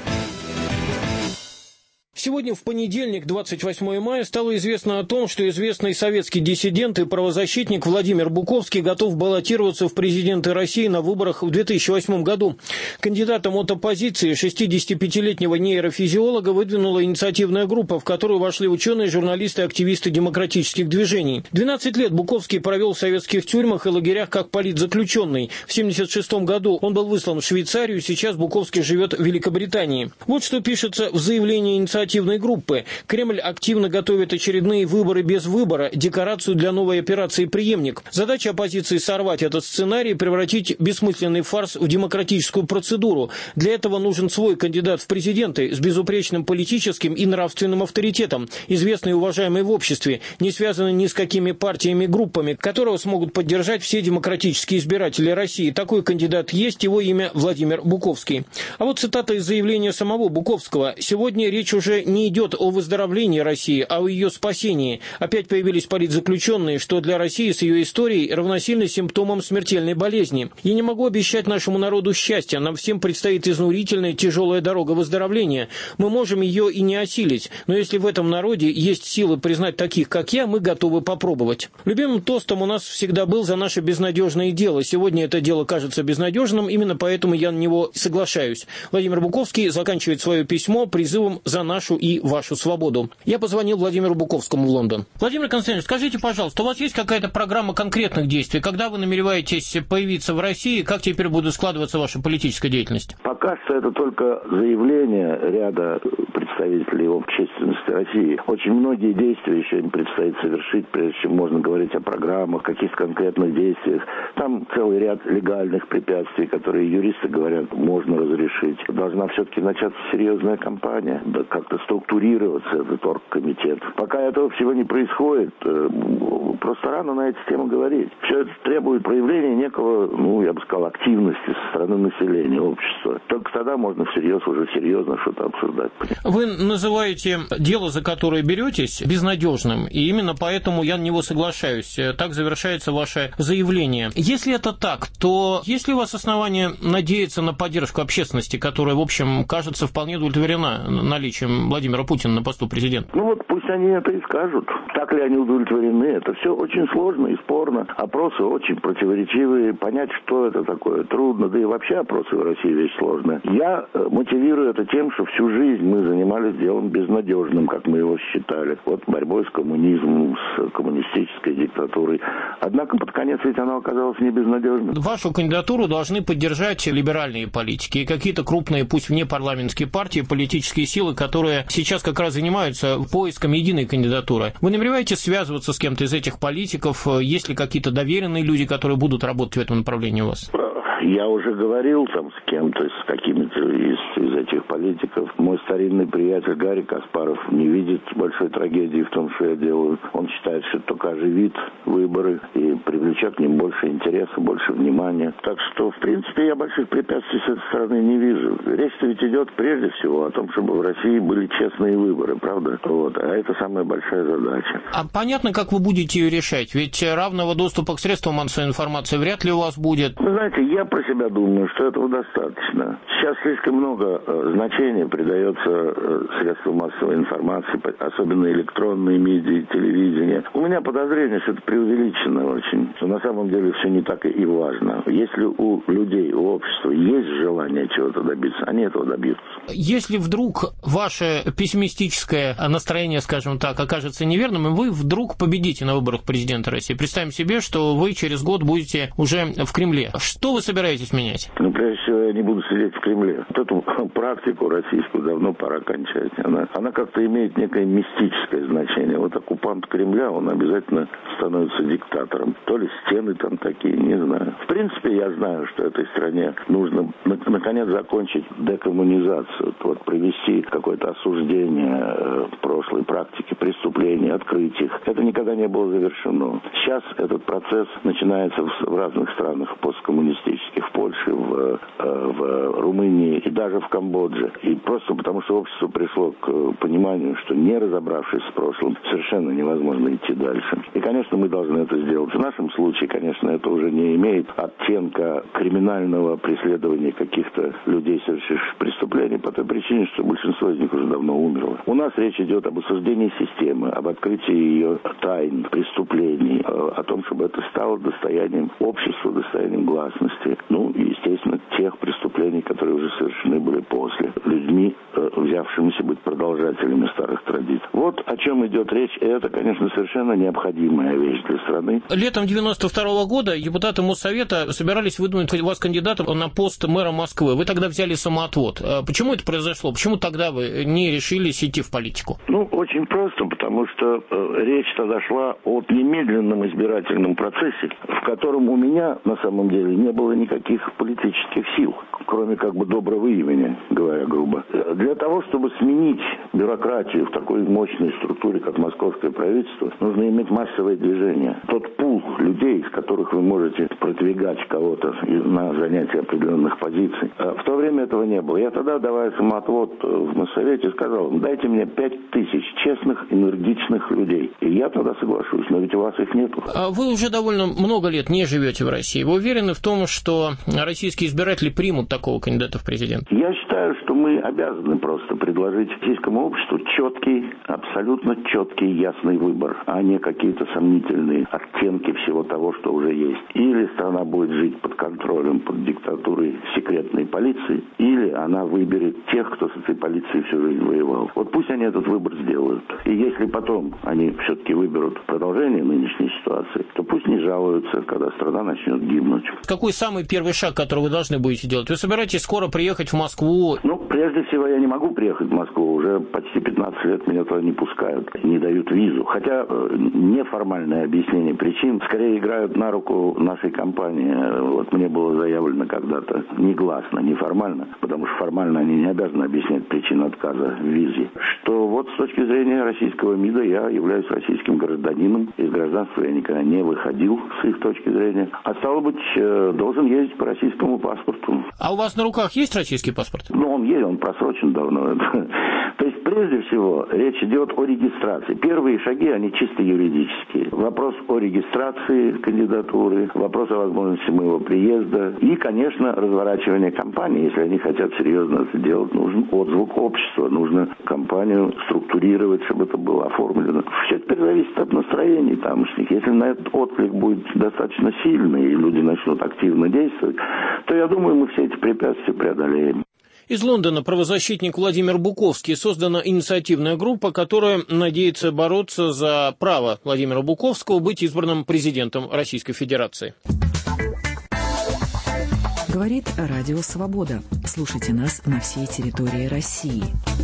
Сегодня, в понедельник, двадцать восьмое мая, стало известно о том, что известный советский диссидент и правозащитник Владимир Буковский готов баллотироваться в президенты России на выборах в две тысячи восьмом году. Кандидатом от оппозиции шестидесятипятилетнего нейрофизиолога выдвинула инициативная группа, в которую вошли ученые, журналисты и активисты демократических движений. двенадцать лет Буковский провел в советских тюрьмах и лагерях как политзаключенный. В семьдесят шестом году он был выслан в Швейцарию, сейчас Буковский живет в Великобритании. Вот что пишется в заявлении инициативной группы. Кремль активно готовит очередные выборы без выбора, декорацию для новой операции «Преемник». Задача оппозиции сорвать этот сценарий и превратить бессмысленный фарс в демократическую процедуру. Для этого нужен свой кандидат в президенты с безупречным политическим и нравственным авторитетом, известный и уважаемый в обществе, не связанный ни с какими партиями и группами, которого смогут поддержать все демократические избиратели России. Такой кандидат есть, его имя Владимир Буковский. А вот цитата из заявления самого Буковского. «Сегодня речь уже не идет о выздоровлении России, а о ее спасении. Опять появились политзаключенные, что для России с ее историей равносильно симптомам смертельной болезни. Я не могу обещать нашему народу счастья. Нам всем предстоит изнурительная тяжелая дорога выздоровления. Мы можем ее и не осилить. Но если в этом народе есть силы признать таких, как я, мы готовы попробовать». Любимым тостом у нас всегда был за наше безнадежное дело. Сегодня это дело кажется безнадежным, именно поэтому я на него соглашаюсь. Владимир Буковский заканчивает свое письмо призывом за нашу и вашу свободу. Я позвонил Владимиру Буковскому в Лондон. Владимир Константинович, скажите, пожалуйста, у вас есть какая-то программа конкретных действий? Когда вы намереваетесь появиться в России? Как теперь будет складываться ваша политическая деятельность? Пока что это только заявление ряда представителей общественности России. Очень многие действия еще им предстоит совершить, прежде чем можно говорить о программах, каких-то конкретных действиях. Там целый ряд легальных препятствий, которые юристы говорят, можно разрешить. Должна все-таки начаться серьезная кампания, да как-то структурироваться, этот оргкомитет. Пока этого всего не происходит, просто рано на эти темы говорить. Все это требует проявления некого, ну, я бы сказал, активности со стороны населения, общества. Только тогда можно всерьез, уже серьезно что-то обсуждать. Вы называете дело, за которое беретесь, безнадежным, и именно поэтому я на него соглашаюсь. Так завершается ваше заявление. Если это так, то есть ли у вас основания надеяться на поддержку общественности, которая, в общем, кажется, вполне удовлетворена наличием Владимира Путина на посту президента? Ну вот пусть они это и скажут. Так ли они удовлетворены? Это все очень сложно и спорно. Опросы очень противоречивые. Понять, что это такое, трудно. Да и вообще опросы в России вещь сложная. Я мотивирую это тем, что всю жизнь мы занимались делом безнадежным, как мы его считали. Вот борьбой с коммунизмом, с коммунистической диктатурой. Однако под конец ведь оно оказалось не безнадежным. Вашу кандидатуру должны поддержать либеральные политики и какие-то крупные, пусть внепарламентские партии, политические силы, которые сейчас как раз занимаются поиском единой кандидатуры. Вы намереваетесь связываться с кем-то из этих политиков? Есть ли какие-то доверенные люди, которые будут работать в этом направлении у вас? Я уже говорил там с кем-то, с какими-то из, из этих политиков. Мой старинный приятель Гарри Каспаров не видит большой трагедии в том, что я делаю. Он считает, что это только оживит выборы и привлечет к ним больше интереса, больше внимания. Так что, в принципе, я больших препятствий с этой стороны не вижу. Речь-то ведь идет прежде всего о том, чтобы в России были честные выборы, правда? Вот. А это самая большая задача. А понятно, как вы будете ее решать? Ведь равного доступа к средствам массовой информации вряд ли у вас будет. Вы знаете, я про себя думаю, что этого достаточно. Сейчас слишком много э, значения придается э, средствам массовой информации, особенно электронные медиа, телевидение. У меня подозрение, что это преувеличено очень. Что на самом деле все не так и важно. Если у людей, у общества есть желание чего-то добиться, они этого добьются. Если вдруг ваше пессимистическое настроение, скажем так, окажется неверным, и вы вдруг победите на выборах президента России, представим себе, что вы через год будете уже в Кремле. Что вы собираетесь менять? Ну, прежде всего, я не буду сидеть в Кремле. Вот эту практику российскую давно пора кончать. Она, она как-то имеет некое мистическое значение. Вот оккупант Кремля, он обязательно становится диктатором. То ли стены там такие, не знаю. В принципе, я знаю, что этой стране нужно наконец закончить декоммунизацию. Вот провести какое-то осуждение э, прошлой практики, преступлений, открыть их. Это никогда не было завершено. Сейчас этот процесс начинается в, в разных странах посткоммунистических, в Польше, в, в Румынии и даже в Камбодже. И просто потому, что общество пришло к пониманию, что не разобравшись с прошлым, совершенно невозможно идти дальше. И, конечно, мы должны это сделать. В нашем случае, конечно, это уже не имеет оттенка криминального преследования каких-то людей, совершивших преступлений, по той причине, что большинство из них уже давно умерло. У нас речь идет об осуждении системы, об открытии ее тайн, преступлений, о том, чтобы это стало достоянием общества, достоянием гласности. Ну, и, естественно, тех преступлений, которые уже совершены были после, людьми, взявшимися быть продолжателями старых традиций. Вот о чем идет речь, и это, конечно, совершенно необходимая вещь для страны. Летом девяносто второго года депутаты Моссовета собирались выдвинуть вас кандидатом на пост мэра Москвы. Вы тогда взяли самоотвод. Почему это произошло? Почему тогда вы не решились идти в политику? Ну, очень просто, потому что э, речь тогда шла о немедленном избирательном процессе, в котором у меня, на самом деле, не было никаких политических сил, кроме как бы доброго имени, говоря грубо. Для того, чтобы сменить бюрократию в такой мощной структуре, как московское правительство, нужно иметь массовое движение. Тот пул людей, из которых вы можете продвигать кого-то на занятие определенных позиций. В то время этого не было. Я тогда, давая самоотвод в Моссовете, сказал, дайте мне пять тысяч честных, энергичных людей. И я тогда соглашусь, но ведь у вас их нету. Вы уже довольно много лет не живете в России. Вы уверены в том, что российские избиратели примут такого кандидата в президент? Я считаю, что мы обязаны просто предложить российскому обществу четкий, абсолютно четкий, ясный выбор, а не какие-то сомнительные оттенки всего того, что уже есть. Или страна будет жить под контролем, под диктатурой секретной полиции, или она выберет тех, кто с этой полицией всю жизнь воевал. Вот пусть они этот выбор сделают. И если потом они все-таки выберут продолжение нынешней ситуации, то пусть не жалуются, когда страна начнет гибнуть. Какой самый первый шаг, который вы должны будете делать? Вы собираетесь скоро приехать в Москву? Ну, прежде всего, я не могу приехать в Москву. Уже почти пятнадцать лет меня туда не пускают, не дают визу. Хотя э, неформальное объяснение причин скорее играет играют на руку нашей компании. Вот мне было заявлено когда-то негласно, неформально, потому что формально они не обязаны объяснять причину отказа в визе, что вот с точки зрения российского МИДа я являюсь российским гражданином, из гражданства я никогда не выходил с их точки зрения, а стало быть, должен ездить по российскому паспорту. А у вас на руках есть российский паспорт? Ну, он есть, он просрочен давно. То есть, прежде всего, речь идет о регистрации. Первые шаги, они чисто юридические. Вопрос о регистрации кандидатуры, вопрос о возможности моего приезда и, конечно, разворачивание кампании. Если они хотят серьезно это делать, нужен отзвук общества, нужно кампанию структурировать, чтобы это было оформлено. Все теперь зависит от настроений тамошних. Если на этот отклик будет достаточно сильный и люди начнут активно действовать, то, я думаю, мы все эти препятствия преодолеем. Из Лондона правозащитник Владимир Буковский. Создана инициативная группа, которая надеется бороться за право Владимира Буковского быть избранным президентом Российской Федерации. Говорит Радио Свобода. Слушайте нас на всей территории России.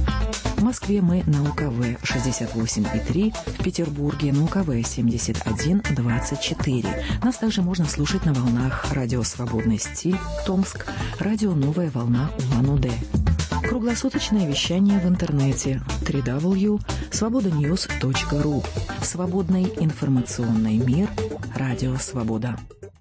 В Москве мы на УКВ шестьдесят восемь и три, в Петербурге на УКВ семьдесят один двадцать четыре. Нас также можно слушать на волнах Радио Свободный стиль, Томск, Радио Новая волна Улан-Удэ. Круглосуточное вещание в интернете дабл ю дабл ю дабл ю точка свобода ньюс точка ру. Свободный информационный мир. Радио Свобода.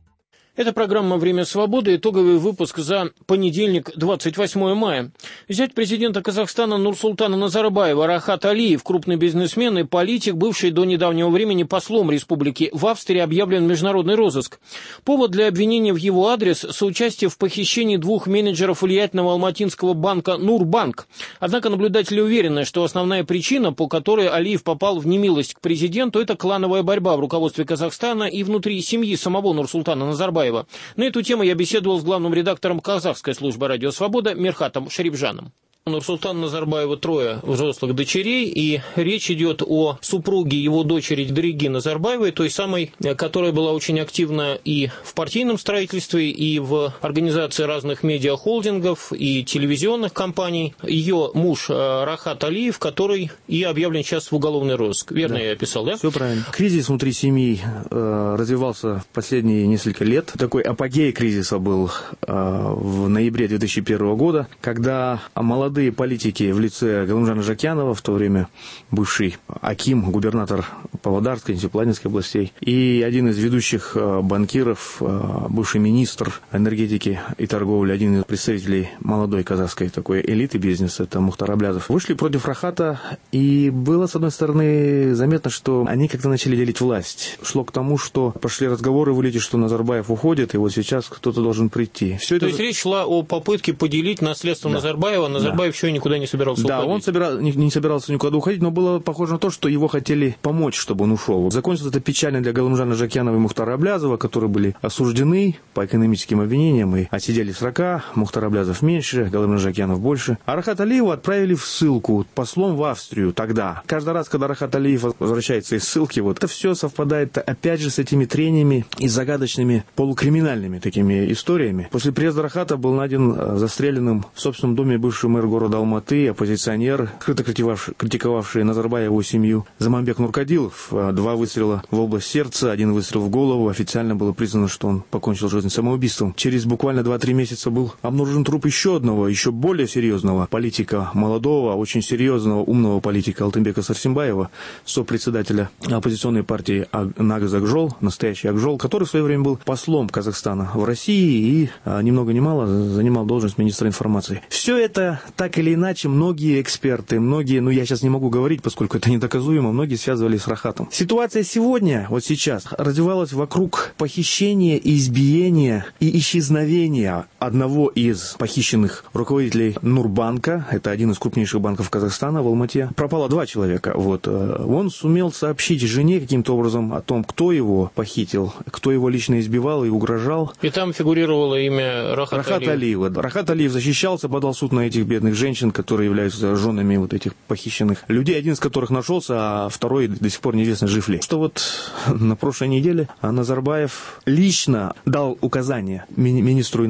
Это программа «Время свободы», итоговый выпуск за понедельник, двадцать восьмое мая. Зять президента Казахстана Нурсултана Назарбаева Рахат Алиев, крупный бизнесмен и политик, бывший до недавнего времени послом республики в Австрии, объявлен в международный розыск. Повод для обвинения в его адрес – соучастие в похищении двух менеджеров влиятельного алматинского банка «Нурбанк». Однако наблюдатели уверены, что основная причина, по которой Алиев попал в немилость к президенту, это клановая борьба в руководстве Казахстана и внутри семьи самого Нурсултана Назарбаева. На эту тему я беседовал с главным редактором казахской службы «Радио Свобода» Мирхатом Шарипжаном. У Нурсултана Назарбаева трое взрослых дочерей, и речь идет о супруге его дочери Дариги Назарбаевой, той самой, которая была очень активна и в партийном строительстве, и в организации разных медиахолдингов и телевизионных компаний. Ее муж Рахат Алиев, который и объявлен сейчас в уголовный розыск. Верно, да. Я описал, да? Все правильно. Кризис внутри семьи э, развивался в последние несколько лет. Такой апогей кризиса был э, в ноябре две тысячи первого года, когда молодые Молодые политики в лице Галымжана Жакянова, в то время бывший аким, губернатор Павлодарской, Тепланинской областей, и один из ведущих банкиров, бывший министр энергетики и торговли, один из представителей молодой казахской такой элиты бизнеса, это Мухтар Аблязов, вышли против Рахата, и было, с одной стороны, заметно, что они как-то начали делить власть. Шло к тому, что пошли разговоры в элите, что Назарбаев уходит, и вот сейчас кто-то должен прийти. Все то это... есть речь шла о попытке поделить наследство да. Назарбаева. Назарбаев да. еще никуда не собирался да, уходить. Да, он собира... не, не собирался никуда уходить, но было похоже на то, что его хотели помочь, чтобы он ушел. Закончилось это печально для Галымжана Жакянова и Мухтара Аблязова, которые были осуждены по экономическим обвинениям и отсидели срока. Мухтар Аблязов меньше, Галымжан Жакянов больше. А Рахат Алиева отправили в ссылку послом в Австрию тогда. Каждый раз, когда Рахат Алиев возвращается из ссылки, вот это все совпадает опять же с этими трениями и загадочными полукриминальными такими историями. После приезда Рахата был найден застреленным в собственном доме бывший мэр города Алматы, оппозиционер, открыто критиковавший Назарбаеву семью, Заманбек Нуркадилов. Два выстрела в область сердца, один выстрел в голову. Официально было признано, что он покончил жизнь самоубийством. Через буквально два-три месяца был обнаружен труп еще одного, еще более серьезного политика, молодого, очень серьезного, умного политика Алтынбека Сарсембаева, сопредседателя оппозиционной партии Нагаз Акжол, настоящий Акжол, который в свое время был послом Казахстана в России и ни много ни мало занимал должность министра информации. Все это так или иначе многие эксперты, многие, ну я сейчас не могу говорить, поскольку это недоказуемо, многие связывали с Рахатом. Ситуация сегодня, вот сейчас, развивалась вокруг похищения, избиения и исчезновения одного из похищенных руководителей Нурбанка, это один из крупнейших банков Казахстана в Алмате. Пропало два человека. Вот. Он сумел сообщить жене каким-то образом о том, кто его похитил, кто его лично избивал и угрожал. И там фигурировало имя Рахат, Рахат Алиева. Алиева. Рахат Алиев защищался, подал в суд на этих бедных женщин, которые являются женами вот этих похищенных людей, один из которых нашелся, а второй до сих пор неизвестно, жив ли. Что вот на прошлой неделе Назарбаев лично дал указание министру внутренних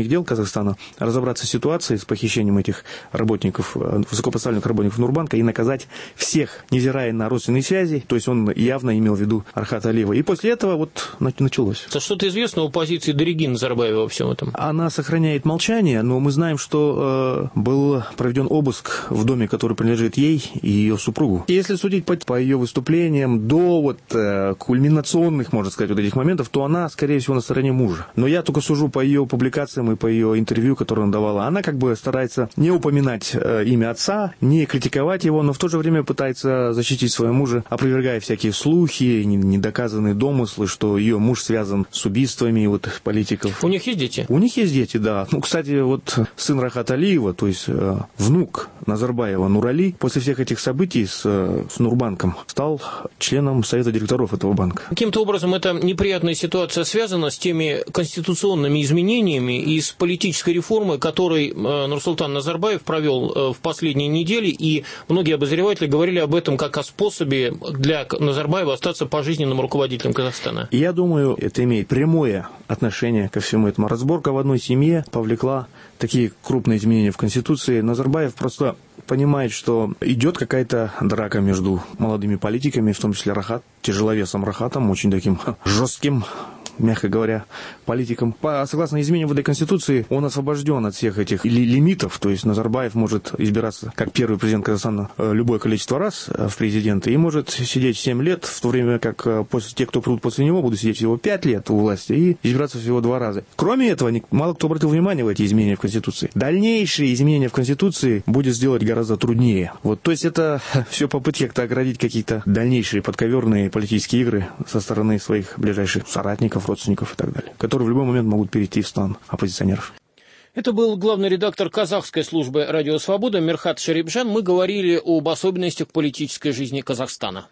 дел Казахстана разобраться с ситуацией, с похищением этих работников, высокопоставленных работников Нурбанка и наказать всех, невзирая на родственные связи. То есть он явно имел в виду Архата Алиева. И после этого вот началось. Это что-то известно о позиции Дариги Назарбаева во всем этом? Она сохраняет молчание, но мы знаем, что э, был проведен обыск в доме, который принадлежит ей и ее супругу. И если судить по, по ее выступлениям до вот, э, кульминационных, можно сказать, вот этих моментов, то она, скорее всего, на стороне мужа. Но я только сужу по ее публикациям и по ее интервью, которое она давала. Она как бы старается не упоминать э, имя отца, не критиковать его, но в то же время пытается защитить своего мужа, опровергая всякие слухи, недоказанные домыслы, что ее муж связан с убийствами вот, политиков. У них есть дети? У них есть дети, да. Ну, кстати, вот сын Рахата Алиева, то есть э, внук Назарбаева Нурали, после всех этих событий с, с Нурбанком стал членом совета директоров этого банка. Каким-то образом эта неприятная ситуация связана с теми конституционными изменениями и с политической реформой, которой Нурсултан Назарбаев провел в последние недели, и многие обозреватели говорили об этом как о способе для Назарбаева остаться пожизненным руководителем Казахстана. Я думаю, это имеет прямое отношение ко всему этому. Разборка в одной семье повлекла такие крупные изменения в Конституции. Назарбаев просто понимает, что идет какая-то драка между молодыми политиками, в том числе Рахат, тяжеловесом Рахатом, очень таким жестким, мягко говоря, политиком. По, согласно изменениям в этой Конституции, он освобожден от всех этих ли, лимитов, то есть Назарбаев может избираться как первый президент Казахстана любое количество раз в президенты и может сидеть семь лет, в то время как после, те, кто придут после него, будут сидеть всего пять лет у власти и избираться всего два раза. Кроме этого, мало кто обратил внимание в эти изменения в Конституции. Дальнейшие изменения в Конституции будет сделать гораздо труднее. Вот, то есть это все попытки как-то оградить какие-то дальнейшие подковерные политические игры со стороны своих ближайших соратников, родственников и так далее, которые в любой момент могут перейти в стан оппозиционеров. Это был главный редактор казахской службы «Радио Свобода» Мирхат Шарипжан. Мы говорили об особенностях политической жизни Казахстана.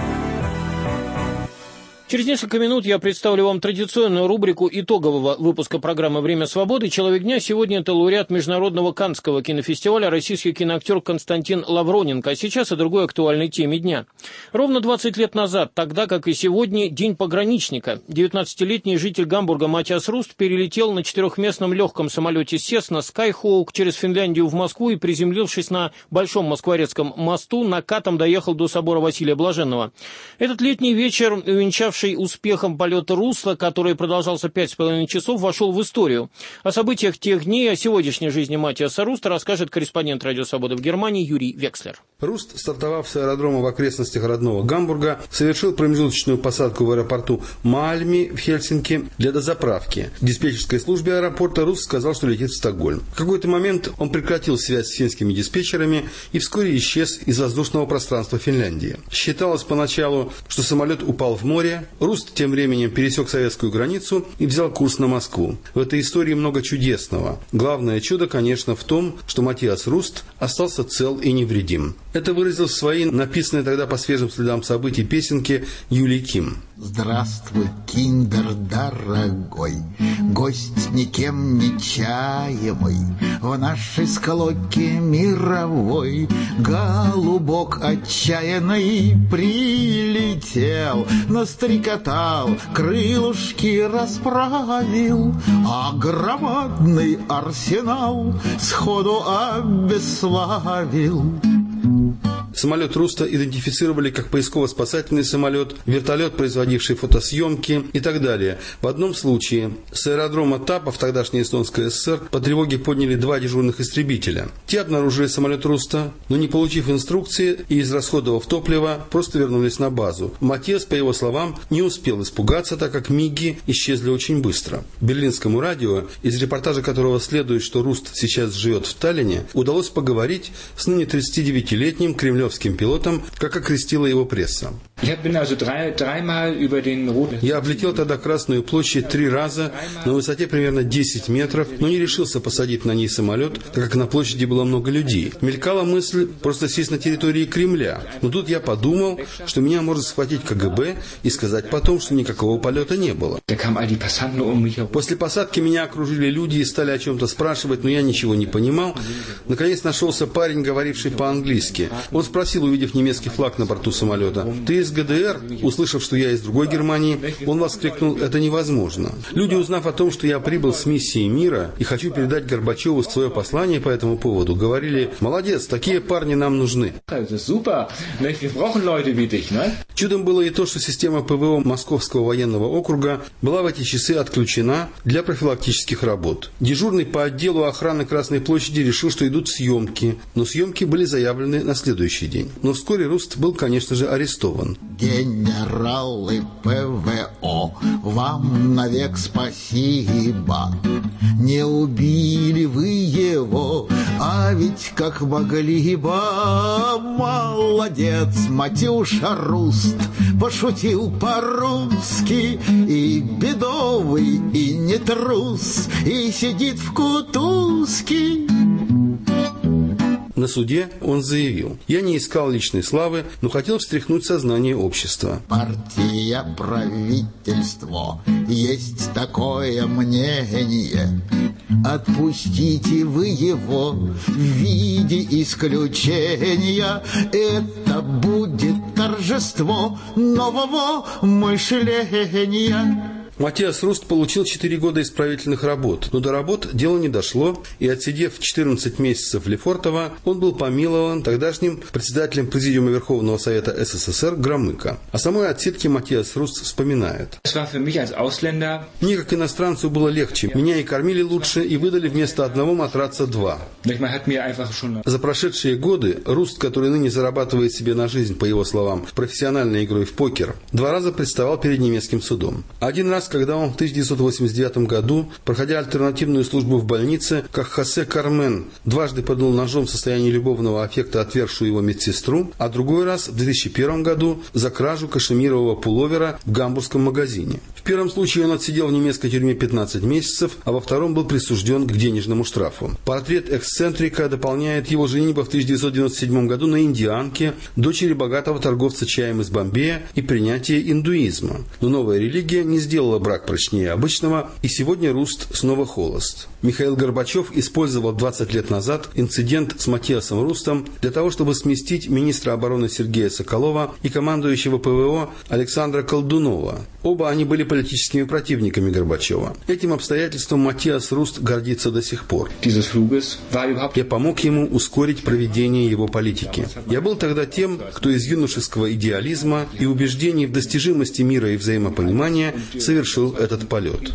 Через несколько минут я представлю вам традиционную рубрику итогового выпуска программы «Время свободы». Человек дня сегодня это лауреат Международного Каннского кинофестиваля, российский киноактер Константин Лавроненко. А сейчас о другой актуальной теме дня. Ровно двадцать лет назад, тогда как и сегодня, День пограничника. девятнадцатилетний житель Гамбурга Матиас Руст перелетел на четырехместном легком самолете Cessna Skyhawk через Финляндию в Москву и, приземлившись на Большом Москворецком мосту, накатом доехал до собора Василия Блаженного. Этот летний вечер, увенчавший успехом полета Руста, который продолжался пять с половиной часов, вошел в историю. О событиях тех дней, о сегодняшней жизни Матиаса Руста расскажет корреспондент «Радио Свобода» в Германии Юрий Векслер. Руст, стартовав с аэродрома в окрестностях родного Гамбурга, совершил промежуточную посадку в аэропорту Мальми в Хельсинки для дозаправки. В диспетчерской службе аэропорта Руст сказал, что летит в Стокгольм. В какой-то момент он прекратил связь с финскими диспетчерами и вскоре исчез из воздушного пространства Финляндии. Считалось поначалу, что самолет упал в море. Руст тем временем пересек советскую границу и взял курс на Москву. В этой истории много чудесного. Главное чудо, конечно, в том, что Матиас Руст остался цел и невредим. Это выразил в своей, написанной тогда по свежим следам событий, песенке Юлии Ким. Здравствуй, киндер дорогой, гость никем не чаемый, в нашей скалоке мировой голубок отчаянный прилетел, настрекотал, крылышки расправил, а громадный арсенал сходу обесславил. Самолет Руста идентифицировали как поисково-спасательный самолет, вертолет, производивший фотосъемки и так далее. В одном случае с аэродрома Тапа в тогдашней Эстонской ССР по тревоге подняли два дежурных истребителя. Те обнаружили самолет Руста, но не получив инструкции и израсходовав топливо, просто вернулись на базу. Матиас, по его словам, не успел испугаться, так как МиГи исчезли очень быстро. Берлинскому радио, из репортажа которого следует, что Руст сейчас живет в Таллине, удалось поговорить с ныне тридцатидевятилетним кремлевским пилотом, как окрестила его пресса. Я облетел тогда Красную площадь три раза на высоте примерно десять метров, но не решился посадить на ней самолет, так как на площади было много людей. Мелькала мысль просто сесть на территории Кремля, но тут я подумал, что меня может схватить КГБ и сказать потом, что никакого полета не было. После посадки меня окружили люди и стали о чем-то спрашивать, но я ничего не понимал. Наконец нашелся парень, говоривший по-английски. Он спросил, спросил, увидев немецкий флаг на борту самолета: «Ты из ГДР?» Услышав, что я из другой Германии, он воскликнул: «Это невозможно». Люди, узнав о том, что я прибыл с миссией мира и хочу передать Горбачеву свое послание по этому поводу, говорили: «Молодец, такие парни нам нужны». Чудом было и то, что система ПВО Московского военного округа была в эти часы отключена для профилактических работ. Дежурный по отделу охраны Красной площади решил, что идут съемки, но съемки были заявлены на следующий день. Но вскоре Руст был, конечно же, арестован. Генералы ПВО, вам навек спасибо. Не убили вы его, а ведь как могли бы. Молодец, Матюша Руст, пошутил по-русски, и бедовый, и не трус, и сидит в кутузке. На суде он заявил: «Я не искал личной славы, но хотел встряхнуть сознание общества». Партия, правительство, есть такое мнение. Отпустите вы его в виде исключения. Это будет торжество нового мышления. Матиас Руст получил четыре года исправительных работ, но до работ дело не дошло, и, отсидев четырнадцать месяцев в Лефортово, он был помилован тогдашним председателем Президиума Верховного Совета СССР Громыко. О самой отсидке Матиас Руст вспоминает: «Мне, как иностранцу, было легче. Меня и кормили лучше, и выдали вместо одного матраца два». За прошедшие годы Руст, который ныне зарабатывает себе на жизнь, по его словам, профессиональной игрой в покер, два раза представал перед немецким судом. Один раз, когда он в тысяча девятьсот восемьдесят девятом году, проходя альтернативную службу в больнице, как Хосе Кармен, дважды подул ножом в состоянии любовного аффекта отвергшую его медсестру, а другой раз в две тысячи первом году за кражу кашемирового пуловера в гамбургском магазине. В первом случае он отсидел в немецкой тюрьме пятнадцать месяцев, а во втором был присужден к денежному штрафу. Портрет эксцентрика дополняет его женитьба в тысяча девятьсот девяносто седьмом году на индианке, дочери богатого торговца чаем из Бомбея, и принятие индуизма. Но новая религия не сделала брак прочнее обычного, и сегодня Руст снова холост. Михаил Горбачев использовал двадцать лет назад инцидент с Матиасом Рустом для того, чтобы сместить министра обороны Сергея Соколова и командующего ПВО Александра Колдунова. Оба они были политическими противниками Горбачева. Этим обстоятельством Матиас Руст гордится до сих пор. Я помог ему ускорить проведение его политики. Я был тогда тем, кто из юношеского идеализма и убеждений в достижимости мира и взаимопонимания совершил этот полет.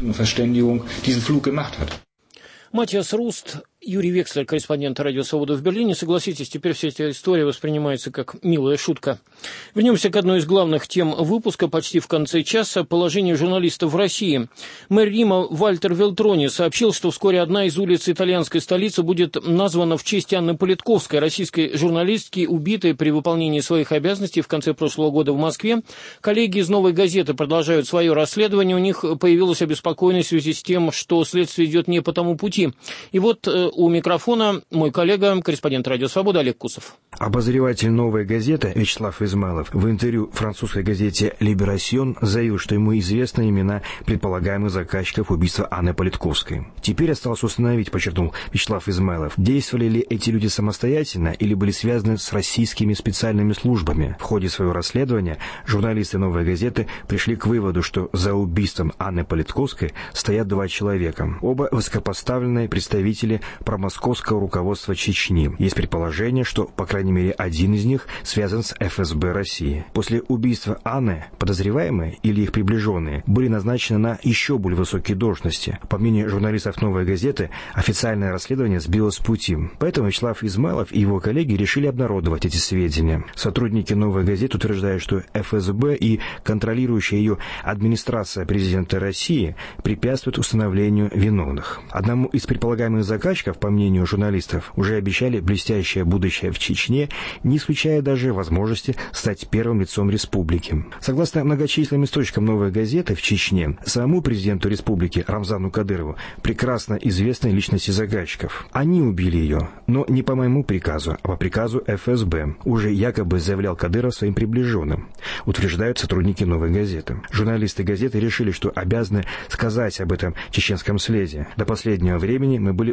Матиас Руст, Юрий Векслер, корреспондент «Радио Свобода» в Берлине. Согласитесь, теперь вся эта история воспринимается как милая шутка. Вернемся к одной из главных тем выпуска почти в конце часа – положение журналистов в России. Мэр Рима Вальтер Велтрони сообщил, что вскоре одна из улиц итальянской столицы будет названа в честь Анны Политковской, российской журналистки, убитой при выполнении своих обязанностей в конце прошлого года в Москве. Коллеги из «Новой газеты» продолжают свое расследование. У них появилась обеспокоенность в связи с тем, что следствие идет не по тому пути. И вот у микрофона мой коллега, корреспондент «Радио Свобода» Олег Кусов. Обозреватель «Новой газеты» Вячеслав Измайлов в интервью французской газете «Либерасьон» заявил, что ему известны имена предполагаемых заказчиков убийства Анны Политковской. Теперь осталось установить, подчеркнул Вячеслав Измайлов, действовали ли эти люди самостоятельно или были связаны с российскими специальными службами. В ходе своего расследования журналисты «Новой газеты» пришли к выводу, что за убийством Анны Политковской стоят два человека. Оба высокопоставленные представители промосковского руководства Чечни. Есть предположение, что, по крайней мере, один из них связан с эф эс бэ России. После убийства Анны подозреваемые или их приближенные были назначены на еще более высокие должности. По мнению журналистов «Новой газеты», официальное расследование сбилось с пути. Поэтому Вячеслав Измайлов и его коллеги решили обнародовать эти сведения. Сотрудники «Новой газеты» утверждают, что эф эс бэ и контролирующая ее администрация президента России препятствуют установлению виновных. Одному из предполагаемых заказчиков, по мнению журналистов, уже обещали блестящее будущее в Чечне, не исключая даже возможности стать первым лицом республики. Согласно многочисленным источникам «Новой газеты», в Чечне самому президенту республики Рамзану Кадырову прекрасно известны личности заказчиков. Они убили ее, но не по моему приказу, а по приказу эф эс бэ, уже якобы заявлял Кадыров своим приближенным, утверждают сотрудники «Новой газеты». Журналисты газеты решили, что обязаны сказать об этом чеченском следе. До последнего времени мы были удовлетворены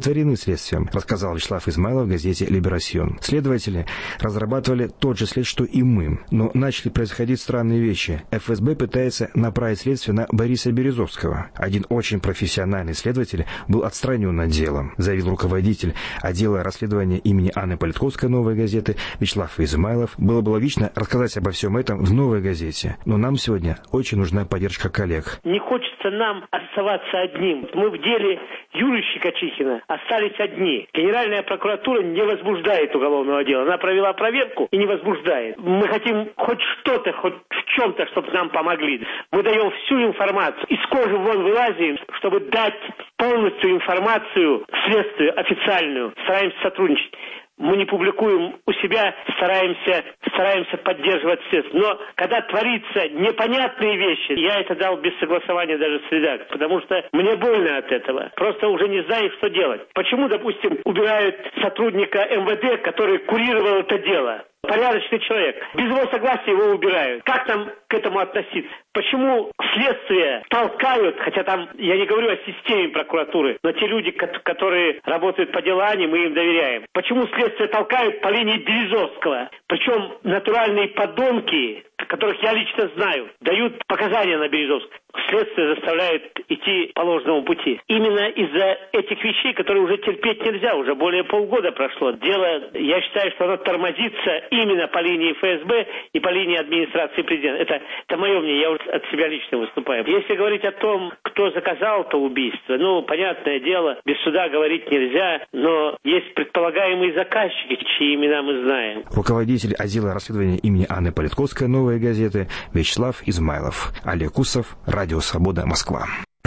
удовлетворены следствием, рассказал Вячеслав Измайлов в газете «Либерасьон». Следователи разрабатывали тот же след, что и мы, но начали происходить странные вещи. эф эс бэ пытается направить следствие на Бориса Березовского. Один очень профессиональный следователь был отстранен от дела, заявил руководитель отдела расследования имени Анны Политковской «Новой газеты» Вячеслав Измайлов. Было бы логично рассказать обо всем этом в «Новой газете», но нам сегодня очень нужна поддержка коллег. Не хочется нам оставаться одним. Мы в деле Юрия Щекочихина остались одни. Генеральная прокуратура не возбуждает уголовного дела. Она провела проверку и не возбуждает. Мы хотим хоть что-то, хоть в чем-то, чтобы нам помогли. Мы даем всю информацию. Из кожи вон вылазим, чтобы дать полностью информацию следствию официальную. Стараемся сотрудничать. Мы не публикуем у себя, стараемся, стараемся поддерживать следствие. Но когда творится непонятные вещи, я это дал без согласования даже с редакцией, потому что мне больно от этого. Просто уже не знаю, что делать. Почему, допустим, убирают сотрудника эм вэ дэ, который курировал это дело? Порядочный человек. Без его согласия его убирают. Как нам к этому относиться? Почему следствие толкают, хотя там, я не говорю о системе прокуратуры, но те люди, которые работают по делам, мы им доверяем. Почему следствие толкают по линии Березовского? Причем натуральные подонки, которых я лично знаю, дают показания на Березовского. Следствие заставляет идти по ложному пути. Именно из-за этих вещей, которые уже терпеть нельзя, уже более полгода прошло. Дело, я считаю, что оно тормозится именно по линии эф эс бэ и по линии администрации президента. Это, это мое мнение, я уже от себя лично выступаю. Если говорить о том, кто заказал это убийство, ну, понятное дело, без суда говорить нельзя, но есть предполагаемые заказчики, чьи имена мы знаем. Руководитель отдела расследования имени Анны Политковской «Новой газеты» Вячеслав Измайлов. Олег Усов, Радио Свобода, Москва.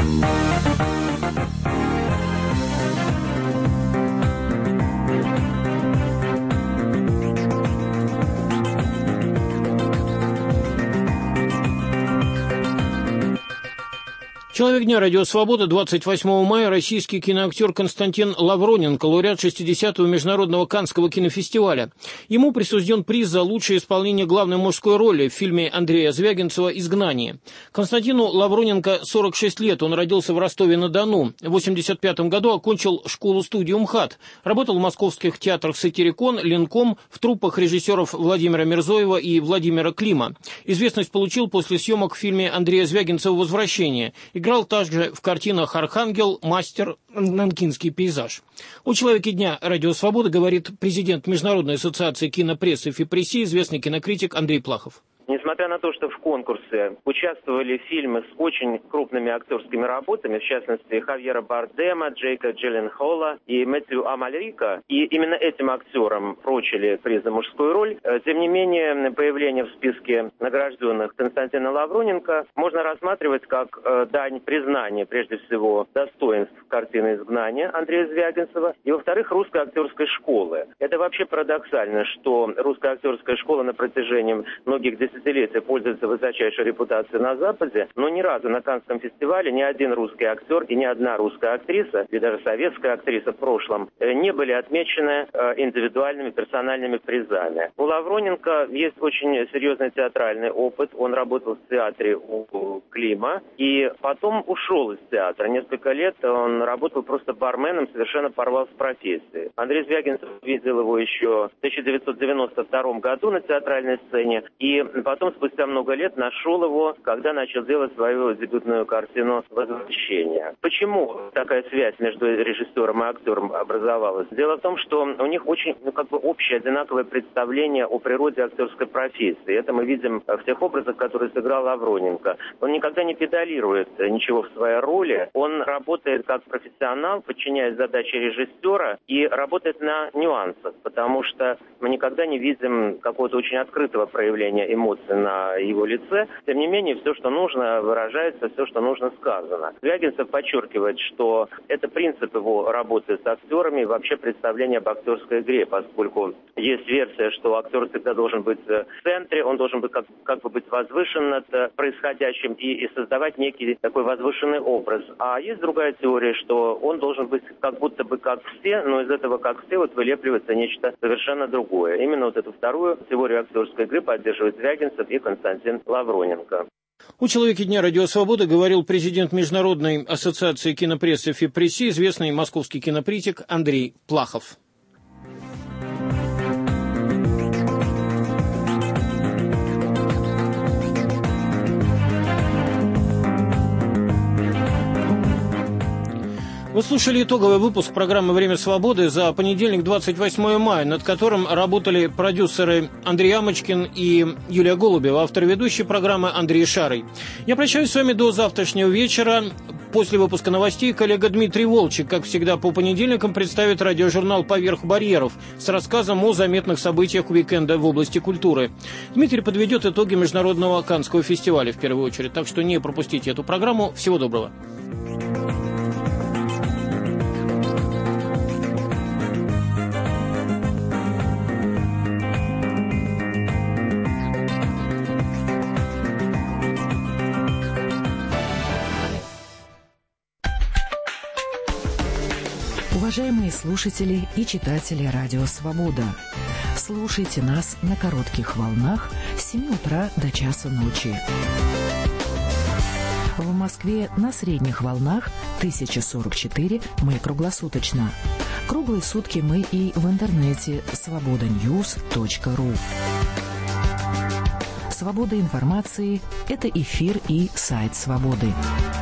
Человек дня «Радио Свобода», двадцать восьмого мая, российский киноактер Константин Лавроненко, лауреат шестидесятого Международного Каннского кинофестиваля. Ему присужден приз за лучшее исполнение главной мужской роли в фильме Андрея Звягинцева «Изгнание». Константину Лавроненко сорок шесть лет, он родился в Ростове-на-Дону. В восемьдесят пятом году окончил школу-студию МХАТ. Работал в московских театрах «Сатирикон», «Ленком», в труппах режиссеров Владимира Мирзоева и Владимира Клима. Известность получил после съемок в фильме Андрея Звягинцева «Возвращение». Играл также в картинах «Архангел», «Мастер», «Нанкинский пейзаж». О человеке дня «Радио Свобода» говорит президент Международной ассоциации кинопрессы ФИПРЕССИ, известный кинокритик Андрей Плахов. Несмотря на то, что в конкурсе участвовали фильмы с очень крупными актерскими работами, в частности, Хавьера Бардема, Джейка Джилленхола и Мэтью Амальрика, и именно этим актерам прочили приз за мужскую роль, тем не менее, появление в списке награжденных Константина Лавроненко можно рассматривать как дань признания, прежде всего, достоинств картины «Изгнание» Андрея Звягинцева, и, во-вторых, русской актерской школы. Это вообще парадоксально, что русская актерская школа на протяжении многих десятилетий десятилетия пользуется высочайшей репутацией на Западе, но ни разу на Каннском фестивале ни один русский актер и ни одна русская актриса, и даже советская актриса в прошлом, не были отмечены индивидуальными персональными призами. У Лавроненко есть очень серьезный театральный опыт. Он работал в театре у Клима и потом ушел из театра. Несколько лет он работал просто барменом, совершенно порвал с профессией. Андрей Звягинцев видел его еще в тысяча девятьсот девяносто втором году на театральной сцене и потом, спустя много лет, нашел его, когда начал делать свою дебютную картину «Возвращение». Почему такая связь между режиссером и актером образовалась? Дело в том, что у них очень, ну, как бы общее, одинаковое представление о природе актерской профессии. Это мы видим в тех образах, которые сыграл Лавроненко. Он никогда не педалирует ничего в своей роли. Он работает как профессионал, подчиняясь задаче режиссера, и работает на нюансах, потому что мы никогда не видим какого-то очень открытого проявления эмоций на его лице. Тем не менее, все, что нужно, выражается, все, что нужно, сказано. Звягинцев подчеркивает, что это принцип его работы с актерами и вообще представление об актерской игре, поскольку есть версия, что актер всегда должен быть в центре, он должен быть как, как бы быть возвышен над происходящим и, и создавать некий такой возвышенный образ. А есть другая теория, что он должен быть как будто бы как все, но из этого как все вот вылепливается нечто совершенно другое. Именно вот эту вторую теорию актерской игры поддерживает Звягинцев и Константин Лавроненко. У «Человеке дня» Радио Свобода говорил президент Международной ассоциации кинопрессы ФИПРЕССИ, известный московский кинокритик Андрей Плахов. Вы слушали итоговый выпуск программы «Время свободы» за понедельник, двадцать восьмое мая, над которым работали продюсеры Андрей Амочкин и Юлия Голубева, автор и ведущей программы Андрей Шарый. Я прощаюсь с вами до завтрашнего вечера. После выпуска новостей коллега Дмитрий Волчек, как всегда по понедельникам, представит радиожурнал «Поверх барьеров» с рассказом о заметных событиях уикенда в области культуры. Дмитрий подведет итоги Международного Каннского фестиваля в первую очередь, так что не пропустите эту программу. Всего доброго. Уважаемые слушатели и читатели Радио Свобода, слушайте нас на коротких волнах с семи утра до часа ночи. В Москве на средних волнах тысяча сорок четыре мы круглосуточно. Круглые сутки мы и в интернете свобода ньюс точка ру. Свобода информации – это эфир и сайт Свободы.